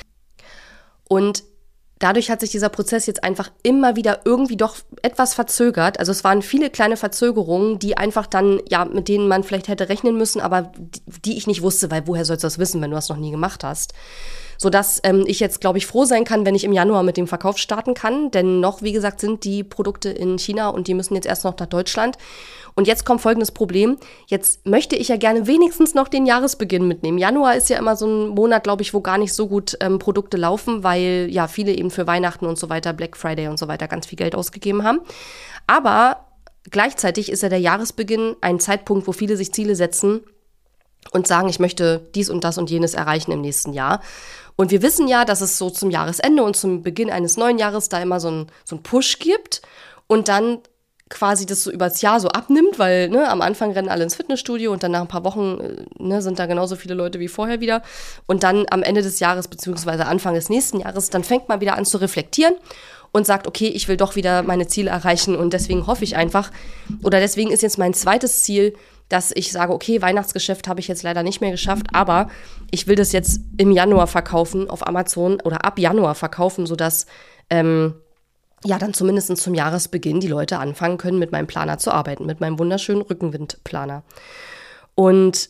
Und dadurch hat sich dieser Prozess jetzt einfach immer wieder irgendwie doch etwas verzögert. Also es waren viele kleine Verzögerungen, die einfach dann, ja, mit denen man vielleicht hätte rechnen müssen, aber die, die ich nicht wusste, weil woher sollst du das wissen, wenn du das noch nie gemacht hast? Sodass ähm, ich jetzt, glaube ich, froh sein kann, wenn ich im Januar mit dem Verkauf starten kann. Denn noch, wie gesagt, sind die Produkte in China und die müssen jetzt erst noch nach Deutschland. Und jetzt kommt folgendes Problem. Jetzt möchte ich ja gerne wenigstens noch den Jahresbeginn mitnehmen. Januar ist ja immer so ein Monat, glaube ich, wo gar nicht so gut ähm, Produkte laufen, weil ja viele eben für Weihnachten und so weiter, Black Friday und so weiter ganz viel Geld ausgegeben haben. Aber gleichzeitig ist ja der Jahresbeginn ein Zeitpunkt, wo viele sich Ziele setzen und sagen, ich möchte dies und das und jenes erreichen im nächsten Jahr. Und wir wissen ja, dass es so zum Jahresende und zum Beginn eines neuen Jahres da immer so ein, so ein Push gibt und dann quasi das so übers Jahr so abnimmt, weil ne, am Anfang rennen alle ins Fitnessstudio und dann nach ein paar Wochen ne, sind da genauso viele Leute wie vorher wieder. Und dann am Ende des Jahres beziehungsweise Anfang des nächsten Jahres, dann fängt man wieder an zu reflektieren und sagt, okay, ich will doch wieder meine Ziele erreichen und deswegen hoffe ich einfach, oder deswegen ist jetzt mein zweites Ziel, dass ich sage, okay, Weihnachtsgeschäft habe ich jetzt leider nicht mehr geschafft, aber ich will das jetzt im Januar verkaufen auf Amazon oder ab Januar verkaufen, sodass ähm, ja dann zumindest zum Jahresbeginn die Leute anfangen können, mit meinem Planer zu arbeiten, mit meinem wunderschönen Rückenwindplaner. Und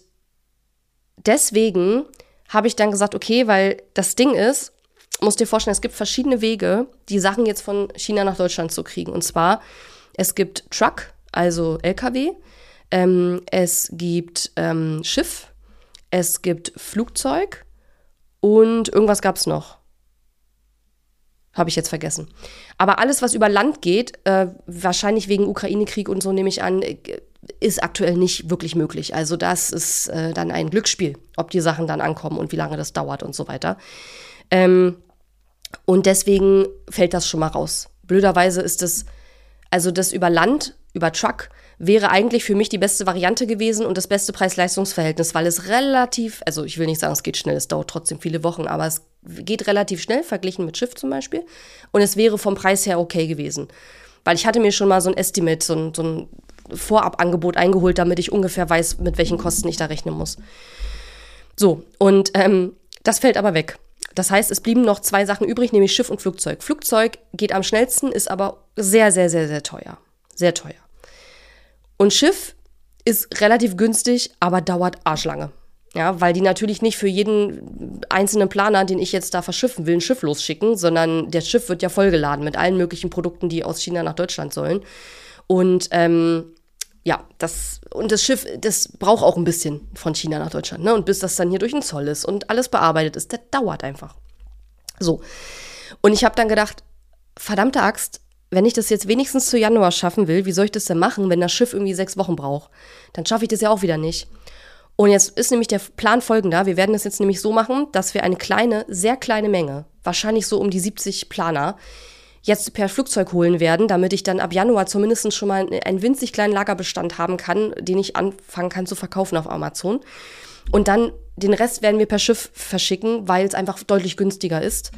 deswegen habe ich dann gesagt, okay, weil das Ding ist, musst dir vorstellen, es gibt verschiedene Wege, die Sachen jetzt von China nach Deutschland zu kriegen. Und zwar, es gibt Truck, also L K W, Ähm, es gibt ähm, Schiff, es gibt Flugzeug und irgendwas gab es noch. Habe ich jetzt vergessen. Aber alles, was über Land geht, äh, wahrscheinlich wegen Ukraine-Krieg und so nehme ich an, ist aktuell nicht wirklich möglich. Also das ist äh, dann ein Glücksspiel, ob die Sachen dann ankommen und wie lange das dauert und so weiter. Ähm, und deswegen fällt das schon mal raus. Blöderweise ist es, also das über Land, über Truck, wäre eigentlich für mich die beste Variante gewesen und das beste Preis-Leistungs-Verhältnis, weil es relativ, also ich will nicht sagen, es geht schnell, es dauert trotzdem viele Wochen, aber es geht relativ schnell, verglichen mit Schiff zum Beispiel. Und es wäre vom Preis her okay gewesen. Weil ich hatte mir schon mal so ein Estimate, so ein, so ein Vorabangebot eingeholt, damit ich ungefähr weiß, mit welchen Kosten ich da rechnen muss. So, und ähm, das fällt aber weg. Das heißt, es blieben noch zwei Sachen übrig, nämlich Schiff und Flugzeug. Flugzeug geht am schnellsten, ist aber sehr, sehr, sehr, sehr teuer. Sehr teuer. Und Schiff ist relativ günstig, aber dauert arschlange. Ja, weil die natürlich nicht für jeden einzelnen Planer, den ich jetzt da verschiffen will, ein Schiff losschicken, sondern das Schiff wird ja vollgeladen mit allen möglichen Produkten, die aus China nach Deutschland sollen. Und ähm, ja, das, und das Schiff, das braucht auch ein bisschen von China nach Deutschland, ne? Und bis das dann hier durch den Zoll ist und alles bearbeitet ist, das dauert einfach. So. Und ich habe dann gedacht, verdammte Axt, wenn ich das jetzt wenigstens zu Januar schaffen will, wie soll ich das denn machen, wenn das Schiff irgendwie sechs Wochen braucht? Dann schaffe ich das ja auch wieder nicht. Und jetzt ist nämlich der Plan folgender. Wir werden das jetzt nämlich so machen, dass wir eine kleine, sehr kleine Menge, wahrscheinlich so um die siebzig Planer, jetzt per Flugzeug holen werden, damit ich dann ab Januar zumindest schon mal einen winzig kleinen Lagerbestand haben kann, den ich anfangen kann zu verkaufen auf Amazon. Und dann den Rest werden wir per Schiff verschicken, weil es einfach deutlich günstiger ist.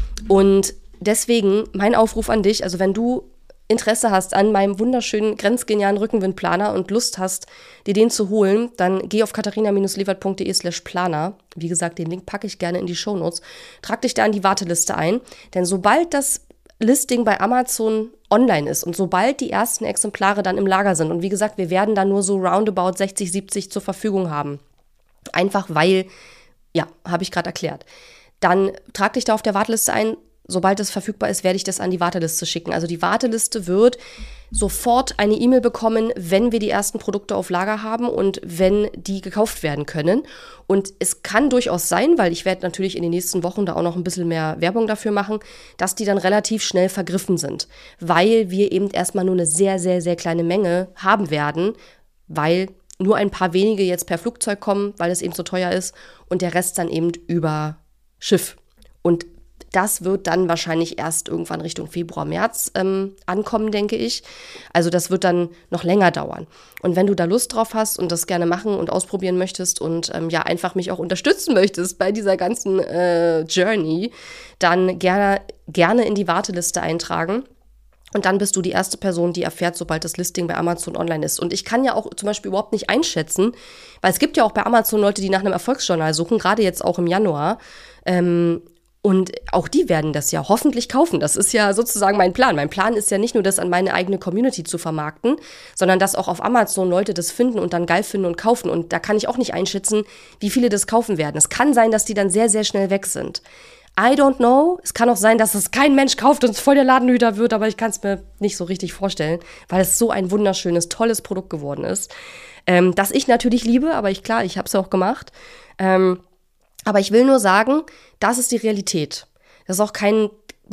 Und deswegen mein Aufruf an dich, also wenn du Interesse hast an meinem wunderschönen, grenzgenialen Rückenwindplaner und Lust hast, dir den zu holen, dann geh auf katharina-lewald.de slash planer. Wie gesagt, den Link packe ich gerne in die Shownotes. Trag dich da in die Warteliste ein, denn sobald das Listing bei Amazon online ist und sobald die ersten Exemplare dann im Lager sind, und wie gesagt, wir werden dann nur so roundabout sechzig, siebzig zur Verfügung haben, einfach weil, ja, habe ich gerade erklärt, dann trag dich da auf der Warteliste ein. Sobald es verfügbar ist, werde ich das an die Warteliste schicken. Also die Warteliste wird sofort eine E-Mail bekommen, wenn wir die ersten Produkte auf Lager haben und wenn die gekauft werden können. Und es kann durchaus sein, weil ich werde natürlich in den nächsten Wochen da auch noch ein bisschen mehr Werbung dafür machen, dass die dann relativ schnell vergriffen sind, weil wir eben erstmal nur eine sehr, sehr, sehr kleine Menge haben werden, weil nur ein paar wenige jetzt per Flugzeug kommen, weil es eben so teuer ist und der Rest dann eben über Schiff. Und das wird dann wahrscheinlich erst irgendwann Richtung Februar, März ähm, ankommen, denke ich. Also das wird dann noch länger dauern. Und wenn du da Lust drauf hast und das gerne machen und ausprobieren möchtest und ähm, ja einfach mich auch unterstützen möchtest bei dieser ganzen äh, Journey, dann gerne, gerne in die Warteliste eintragen. Und dann bist du die erste Person, die erfährt, sobald das Listing bei Amazon online ist. Und ich kann ja auch zum Beispiel überhaupt nicht einschätzen, weil es gibt ja auch bei Amazon Leute, die nach einem Erfolgsjournal suchen, gerade jetzt auch im Januar. Ähm, Und auch die werden das ja hoffentlich kaufen. Das ist ja sozusagen mein Plan. Mein Plan ist ja nicht nur, das an meine eigene Community zu vermarkten, sondern dass auch auf Amazon Leute das finden und dann geil finden und kaufen. Und da kann ich auch nicht einschätzen, wie viele das kaufen werden. Es kann sein, dass die dann sehr, sehr schnell weg sind. I don't know. Es kann auch sein, dass es kein Mensch kauft und es voll der Ladenhüter wird, aber ich kann es mir nicht so richtig vorstellen, weil es so ein wunderschönes, tolles Produkt geworden ist. Ähm, das ich natürlich liebe, aber ich, klar, ich habe es ja auch gemacht. Ähm, Aber ich will nur sagen, das ist die Realität. Das ist auch kein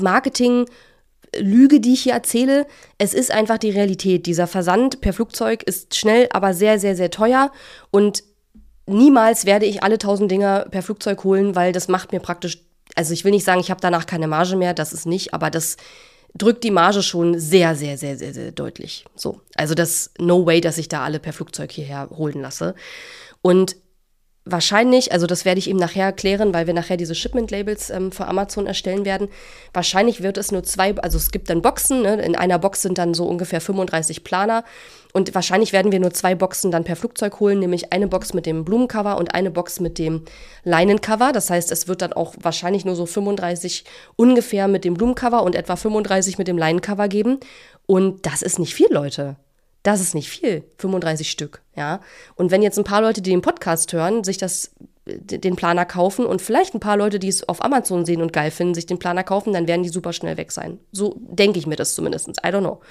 Marketing-Lüge, die ich hier erzähle. Es ist einfach die Realität. Dieser Versand per Flugzeug ist schnell, aber sehr, sehr, sehr teuer. Und niemals werde ich alle tausend Dinger per Flugzeug holen, weil das macht mir praktisch, also ich will nicht sagen, ich habe danach keine Marge mehr, das ist nicht, aber das drückt die Marge schon sehr, sehr, sehr, sehr, sehr deutlich. So, also das no way, dass ich da alle per Flugzeug hierher holen lasse. Und wahrscheinlich, also das werde ich eben nachher klären, weil wir nachher diese Shipment-Labels ähm, für Amazon erstellen werden. Wahrscheinlich wird es nur zwei, also es gibt dann Boxen, ne? In einer Box sind dann so ungefähr fünfunddreißig Planer und wahrscheinlich werden wir nur zwei Boxen dann per Flugzeug holen, nämlich eine Box mit dem Blumencover und eine Box mit dem Leinencover. Das heißt, es wird dann auch wahrscheinlich nur so fünfunddreißig ungefähr mit dem Blumencover und etwa fünfunddreißig mit dem Leinencover geben. Und das ist nicht viel, Leute. Das ist nicht viel, fünfunddreißig Stück, ja. Und wenn jetzt ein paar Leute, die den Podcast hören, sich das, den Planer kaufen und vielleicht ein paar Leute, die es auf Amazon sehen und geil finden, sich den Planer kaufen, dann werden die super schnell weg sein. So denke ich mir das zumindest. I don't know.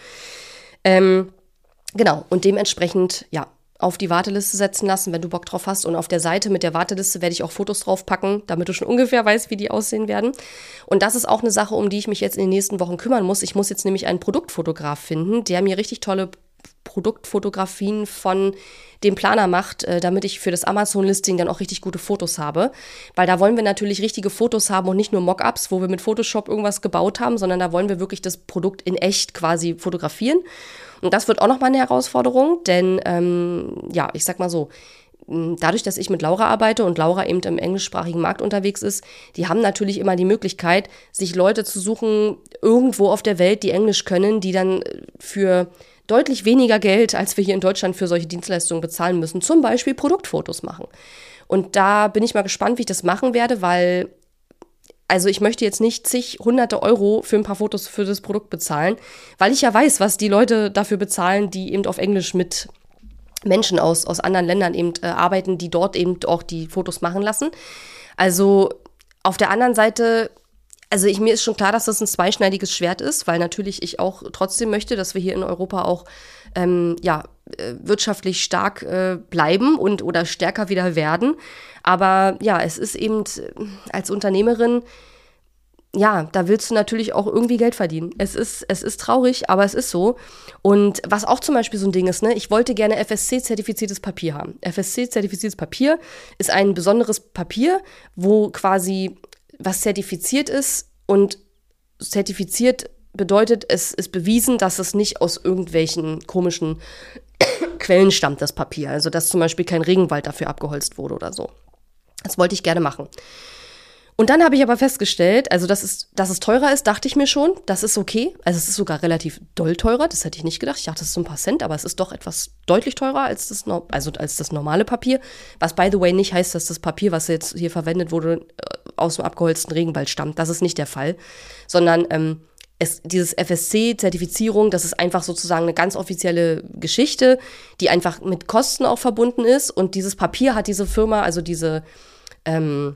Ähm, genau, und dementsprechend, ja, auf die Warteliste setzen lassen, wenn du Bock drauf hast. Und auf der Seite mit der Warteliste werde ich auch Fotos draufpacken, damit du schon ungefähr weißt, wie die aussehen werden. Und das ist auch eine Sache, um die ich mich jetzt in den nächsten Wochen kümmern muss. Ich muss jetzt nämlich einen Produktfotograf finden, der mir richtig tolle Produktfotografien von dem Planer macht, äh, damit ich für das Amazon-Listing dann auch richtig gute Fotos habe. Weil da wollen wir natürlich richtige Fotos haben und nicht nur Mockups, wo wir mit Photoshop irgendwas gebaut haben, sondern da wollen wir wirklich das Produkt in echt quasi fotografieren. Und das wird auch nochmal eine Herausforderung, denn ähm, ja, ich sag mal so, dadurch, dass ich mit Laura arbeite und Laura eben im englischsprachigen Markt unterwegs ist, die haben natürlich immer die Möglichkeit, sich Leute zu suchen, irgendwo auf der Welt, die Englisch können, die dann für deutlich weniger Geld, als wir hier in Deutschland für solche Dienstleistungen bezahlen müssen, zum Beispiel Produktfotos machen. Und da bin ich mal gespannt, wie ich das machen werde, weil, also ich möchte jetzt nicht zig, hunderte Euro für ein paar Fotos für das Produkt bezahlen, weil ich ja weiß, was die Leute dafür bezahlen, die eben auf Englisch mit Menschen aus, aus anderen Ländern eben äh, arbeiten, die dort eben auch die Fotos machen lassen. Also auf der anderen Seite, also ich, mir ist schon klar, dass das ein zweischneidiges Schwert ist, weil natürlich ich auch trotzdem möchte, dass wir hier in Europa auch ähm, ja, äh, wirtschaftlich stark äh, bleiben und oder stärker wieder werden. Aber ja, es ist eben äh, als Unternehmerin, ja, da willst du natürlich auch irgendwie Geld verdienen. Es ist, es ist traurig, aber es ist so. Und was auch zum Beispiel so ein Ding ist, ne, ich wollte gerne F S C-zertifiziertes Papier haben. F S C-zertifiziertes Papier ist ein besonderes Papier, wo quasi was zertifiziert ist und zertifiziert bedeutet, es ist bewiesen, dass es nicht aus irgendwelchen komischen Quellen stammt, das Papier. Also dass zum Beispiel kein Regenwald dafür abgeholzt wurde oder so. Das wollte ich gerne machen. Und dann habe ich aber festgestellt, also dass es, dass es teurer ist, dachte ich mir schon. Das ist okay. Also es ist sogar relativ doll teurer. Das hätte ich nicht gedacht. Ich dachte, das ist so ein paar Cent, aber es ist doch etwas deutlich teurer als das, also als das normale Papier. Was, by the way, nicht heißt, dass das Papier, was jetzt hier verwendet wurde, aus dem abgeholzten Regenwald stammt. Das ist nicht der Fall. Sondern ähm, es, dieses F S C-Zertifizierung, das ist einfach sozusagen eine ganz offizielle Geschichte, die einfach mit Kosten auch verbunden ist. Und dieses Papier hat diese Firma, also diese ähm,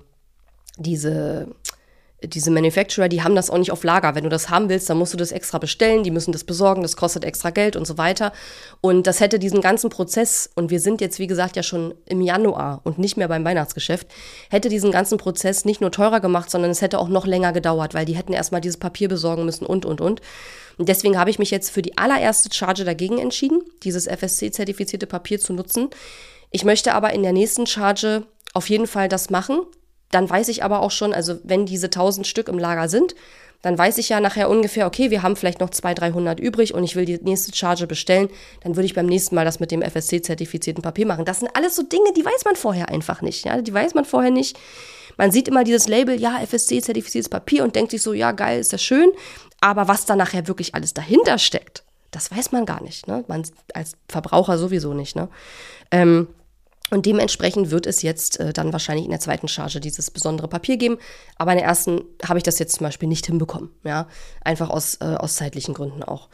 diese, diese Manufacturer, die haben das auch nicht auf Lager. Wenn du das haben willst, dann musst du das extra bestellen, die müssen das besorgen, das kostet extra Geld und so weiter. Und das hätte diesen ganzen Prozess, und wir sind jetzt, wie gesagt, ja schon im Januar und nicht mehr beim Weihnachtsgeschäft, hätte diesen ganzen Prozess nicht nur teurer gemacht, sondern es hätte auch noch länger gedauert, weil die hätten erstmal dieses Papier besorgen müssen und, und, und. Und deswegen habe ich mich jetzt für die allererste Charge dagegen entschieden, dieses F S C-zertifizierte Papier zu nutzen. Ich möchte aber in der nächsten Charge auf jeden Fall das machen. Dann weiß ich aber auch schon, also wenn diese tausend Stück im Lager sind, dann weiß ich ja nachher ungefähr, okay, wir haben vielleicht noch zweihundert, dreihundert übrig und ich will die nächste Charge bestellen, dann würde ich beim nächsten Mal das mit dem F S C-zertifizierten Papier machen. Das sind alles so Dinge, die weiß man vorher einfach nicht. Ja? Die weiß man vorher nicht. Man sieht immer dieses Label, ja, F S C-zertifiziertes Papier und denkt sich so, ja, geil, ist das schön. Aber was da nachher wirklich alles dahinter steckt, das weiß man gar nicht. Ne? Man als Verbraucher sowieso nicht. Ne? Ähm, Und dementsprechend wird es jetzt äh, dann wahrscheinlich in der zweiten Charge dieses besondere Papier geben. Aber in der ersten habe ich das jetzt zum Beispiel nicht hinbekommen. Ja, einfach aus, äh, aus zeitlichen Gründen auch.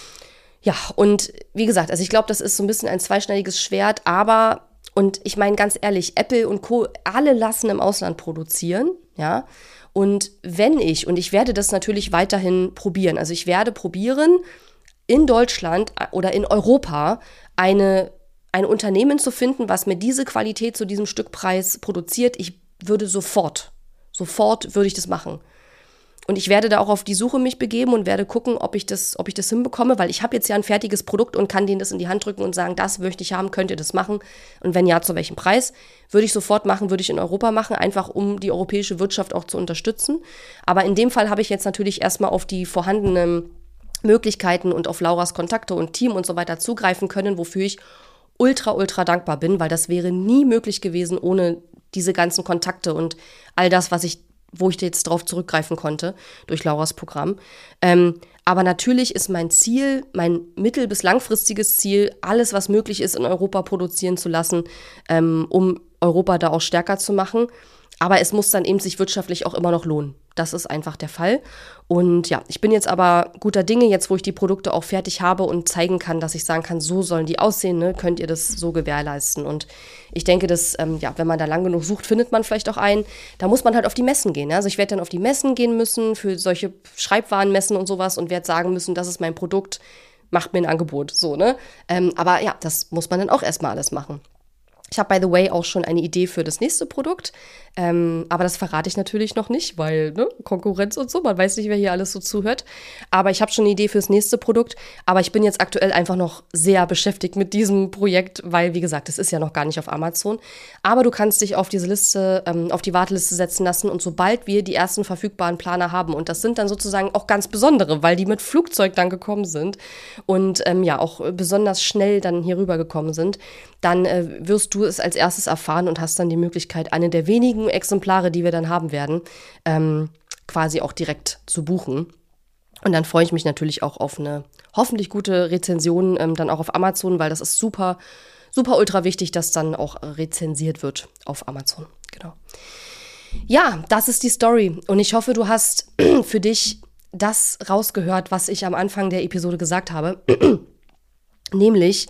Ja, und wie gesagt, also ich glaube, das ist so ein bisschen ein zweischneidiges Schwert. Aber, und ich meine ganz ehrlich, Apple und Co., alle lassen im Ausland produzieren. Ja, und wenn ich, und ich werde das natürlich weiterhin probieren. Also ich werde probieren, in Deutschland oder in Europa eine ein Unternehmen zu finden, was mir diese Qualität zu diesem Stückpreis produziert. Ich würde sofort, sofort würde ich das machen. Und ich werde da auch auf die Suche mich begeben und werde gucken, ob ich das, ob ich das hinbekomme, weil ich habe jetzt ja ein fertiges Produkt und kann denen das in die Hand drücken und sagen, das möchte ich haben, könnt ihr das machen? Und wenn ja, zu welchem Preis? Würde ich sofort machen, würde ich in Europa machen, einfach um die europäische Wirtschaft auch zu unterstützen. Aber in dem Fall habe ich jetzt natürlich erstmal auf die vorhandenen Möglichkeiten und auf Lauras Kontakte und Team und so weiter zugreifen können, wofür ich ultra, ultra dankbar bin, weil das wäre nie möglich gewesen ohne diese ganzen Kontakte und all das, was ich, wo ich jetzt drauf zurückgreifen konnte durch Lauras Programm. Ähm, aber natürlich ist mein Ziel, mein mittel- bis langfristiges Ziel, alles, was möglich ist, in Europa produzieren zu lassen, ähm, um Europa da auch stärker zu machen. Aber es muss dann eben sich wirtschaftlich auch immer noch lohnen. Das ist einfach der Fall. Und ja, ich bin jetzt aber guter Dinge, jetzt wo ich die Produkte auch fertig habe und zeigen kann, dass ich sagen kann, so sollen die aussehen, ne? Könnt ihr das so gewährleisten. Und ich denke, dass, ähm, ja, wenn man da lang genug sucht, findet man vielleicht auch einen. Da muss man halt auf die Messen gehen. Ja? Also ich werde dann auf die Messen gehen müssen, für solche Schreibwarenmessen und sowas und werde sagen müssen, das ist mein Produkt, macht mir ein Angebot. So, ne? Ähm, aber ja, das muss man dann auch erstmal alles machen. Ich habe, by the way, auch schon eine Idee für das nächste Produkt, ähm, aber das verrate ich natürlich noch nicht, weil ne, Konkurrenz und so, man weiß nicht, wer hier alles so zuhört. Aber ich habe schon eine Idee für das nächste Produkt, aber ich bin jetzt aktuell einfach noch sehr beschäftigt mit diesem Projekt, weil, wie gesagt, es ist ja noch gar nicht auf Amazon. Aber du kannst dich auf diese Liste, ähm, auf die Warteliste setzen lassen und sobald wir die ersten verfügbaren Planer haben, und das sind dann sozusagen auch ganz besondere, weil die mit Flugzeug dann gekommen sind und ähm, ja auch besonders schnell dann hier rüber gekommen sind, dann äh, wirst du es als erstes erfahren und hast dann die Möglichkeit, eine der wenigen Exemplare, die wir dann haben werden, ähm, quasi auch direkt zu buchen. Und dann freue ich mich natürlich auch auf eine hoffentlich gute Rezension, ähm, dann auch auf Amazon, weil das ist super, super ultra wichtig, dass dann auch rezensiert wird auf Amazon. Genau. Ja, das ist die Story. Und ich hoffe, du hast für dich das rausgehört, was ich am Anfang der Episode gesagt habe. Nämlich,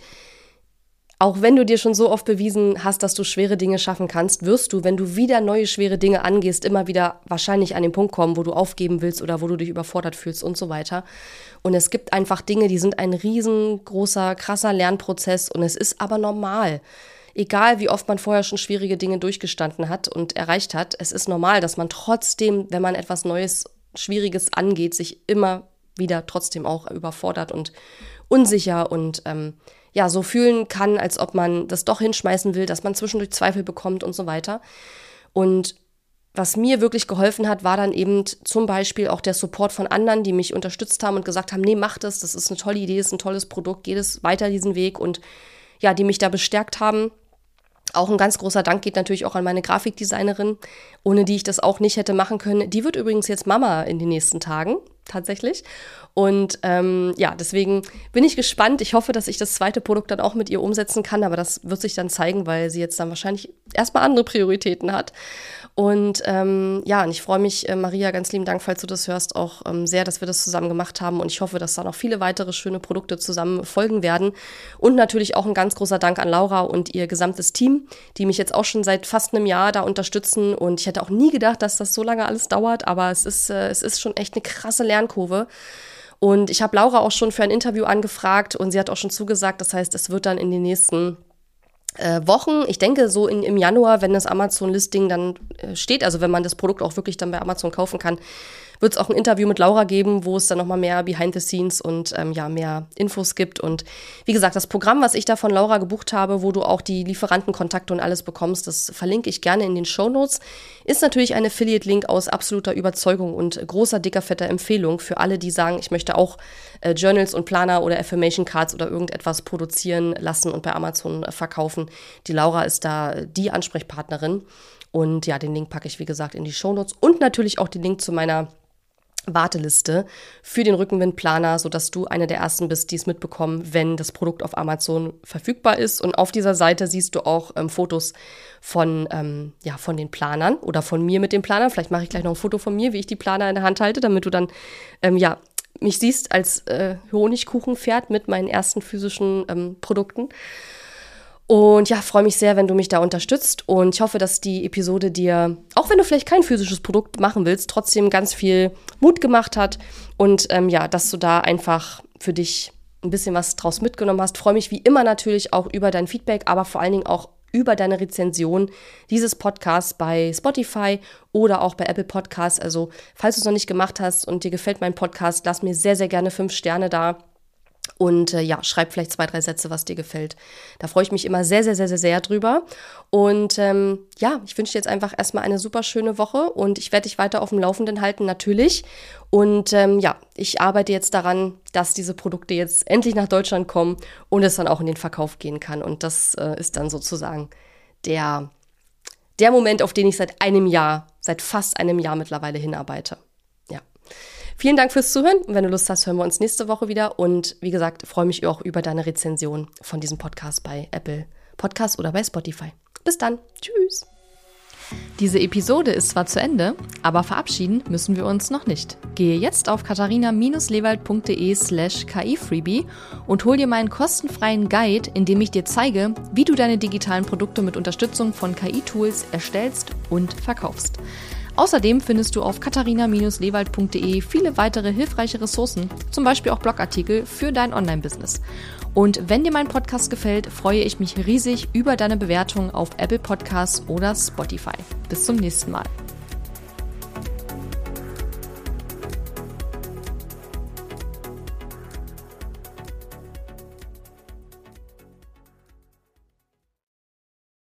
auch wenn du dir schon so oft bewiesen hast, dass du schwere Dinge schaffen kannst, wirst du, wenn du wieder neue schwere Dinge angehst, immer wieder wahrscheinlich an den Punkt kommen, wo du aufgeben willst oder wo du dich überfordert fühlst und so weiter. Und es gibt einfach Dinge, die sind ein riesengroßer, krasser Lernprozess und es ist aber normal. Egal, wie oft man vorher schon schwierige Dinge durchgestanden hat und erreicht hat, es ist normal, dass man trotzdem, wenn man etwas Neues, Schwieriges angeht, sich immer wieder trotzdem auch überfordert und unsicher und ähm, ja, so fühlen kann, als ob man das doch hinschmeißen will, dass man zwischendurch Zweifel bekommt und so weiter. Und was mir wirklich geholfen hat, war dann eben zum Beispiel auch der Support von anderen, die mich unterstützt haben und gesagt haben, nee, mach das, das ist eine tolle Idee, das ist ein tolles Produkt, geh das weiter diesen Weg und ja, die mich da bestärkt haben. Auch ein ganz großer Dank geht natürlich auch an meine Grafikdesignerin, ohne die ich das auch nicht hätte machen können. Die wird übrigens jetzt Mama in den nächsten Tagen, tatsächlich. Und ähm, ja, deswegen bin ich gespannt. Ich hoffe, dass ich das zweite Produkt dann auch mit ihr umsetzen kann, aber das wird sich dann zeigen, weil sie jetzt dann wahrscheinlich erstmal andere Prioritäten hat. Und ähm, ja, und ich freue mich, äh, Maria, ganz lieben Dank, falls du das hörst, auch ähm, sehr, dass wir das zusammen gemacht haben. Und ich hoffe, dass da noch viele weitere schöne Produkte zusammen folgen werden. Und natürlich auch ein ganz großer Dank an Laura und ihr gesamtes Team, die mich jetzt auch schon seit fast einem Jahr da unterstützen. Und ich hätte auch nie gedacht, dass das so lange alles dauert, aber es ist, äh, es ist schon echt eine krasse Lernkurve. Und ich habe Laura auch schon für ein Interview angefragt und sie hat auch schon zugesagt. Das heißt, es wird dann in den nächsten äh, Wochen, ich denke so in, im Januar, wenn das Amazon-Listing dann äh, steht, also wenn man das Produkt auch wirklich dann bei Amazon kaufen kann, wird es auch ein Interview mit Laura geben, wo es dann nochmal mehr Behind the Scenes und ähm, ja mehr Infos gibt. Und wie gesagt, das Programm, was ich da von Laura gebucht habe, wo du auch die Lieferantenkontakte und alles bekommst, das verlinke ich gerne in den Shownotes, ist natürlich ein Affiliate-Link aus absoluter Überzeugung und großer, dicker, fetter Empfehlung für alle, die sagen, ich möchte auch äh, Journals und Planer oder Affirmation Cards oder irgendetwas produzieren lassen und bei Amazon äh, verkaufen. Die Laura ist da die Ansprechpartnerin. Und ja, den Link packe ich, wie gesagt, in die Shownotes und natürlich auch den Link zu meiner Warteliste für den Rückenwindplaner, sodass du eine der ersten bist, die es mitbekommen, wenn das Produkt auf Amazon verfügbar ist. Und auf dieser Seite siehst du auch ähm, Fotos von, ähm, ja, von den Planern oder von mir mit den Planern. Vielleicht mache ich gleich noch ein Foto von mir, wie ich die Planer in der Hand halte, damit du dann ähm, ja, mich siehst als äh, Honigkuchenpferd mit meinen ersten physischen ähm, Produkten. Und ja, freue mich sehr, wenn du mich da unterstützt und ich hoffe, dass die Episode dir, auch wenn du vielleicht kein physisches Produkt machen willst, trotzdem ganz viel Mut gemacht hat und ähm, ja, dass du da einfach für dich ein bisschen was draus mitgenommen hast. Freue mich wie immer natürlich auch über dein Feedback, aber vor allen Dingen auch über deine Rezension dieses Podcasts bei Spotify oder auch bei Apple Podcasts. Also falls du es noch nicht gemacht hast und dir gefällt mein Podcast, lass mir sehr, sehr gerne fünf Sterne da. Und äh, ja, schreib vielleicht zwei, drei Sätze, was dir gefällt. Da freue ich mich immer sehr, sehr, sehr, sehr, sehr drüber. Und ähm, ja, ich wünsche dir jetzt einfach erstmal eine super schöne Woche und ich werde dich weiter auf dem Laufenden halten, natürlich. Und ähm, ja, ich arbeite jetzt daran, dass diese Produkte jetzt endlich nach Deutschland kommen und es dann auch in den Verkauf gehen kann. Und das äh, ist dann sozusagen der, der Moment, auf den ich seit einem Jahr, seit fast einem Jahr mittlerweile hinarbeite. Ja. Vielen Dank fürs Zuhören. Und wenn du Lust hast, hören wir uns nächste Woche wieder. Und wie gesagt, freue mich auch über deine Rezension von diesem Podcast bei Apple Podcasts oder bei Spotify. Bis dann. Tschüss. Diese Episode ist zwar zu Ende, aber verabschieden müssen wir uns noch nicht. Gehe jetzt auf katharina-lewald.de slash ki-freebie und hol dir meinen kostenfreien Guide, in dem ich dir zeige, wie du deine digitalen Produkte mit Unterstützung von K I-Tools erstellst und verkaufst. Außerdem findest du auf katharina-lewald.de viele weitere hilfreiche Ressourcen, zum Beispiel auch Blogartikel für dein Online-Business. Und wenn dir mein Podcast gefällt, freue ich mich riesig über deine Bewertung auf Apple Podcasts oder Spotify. Bis zum nächsten Mal.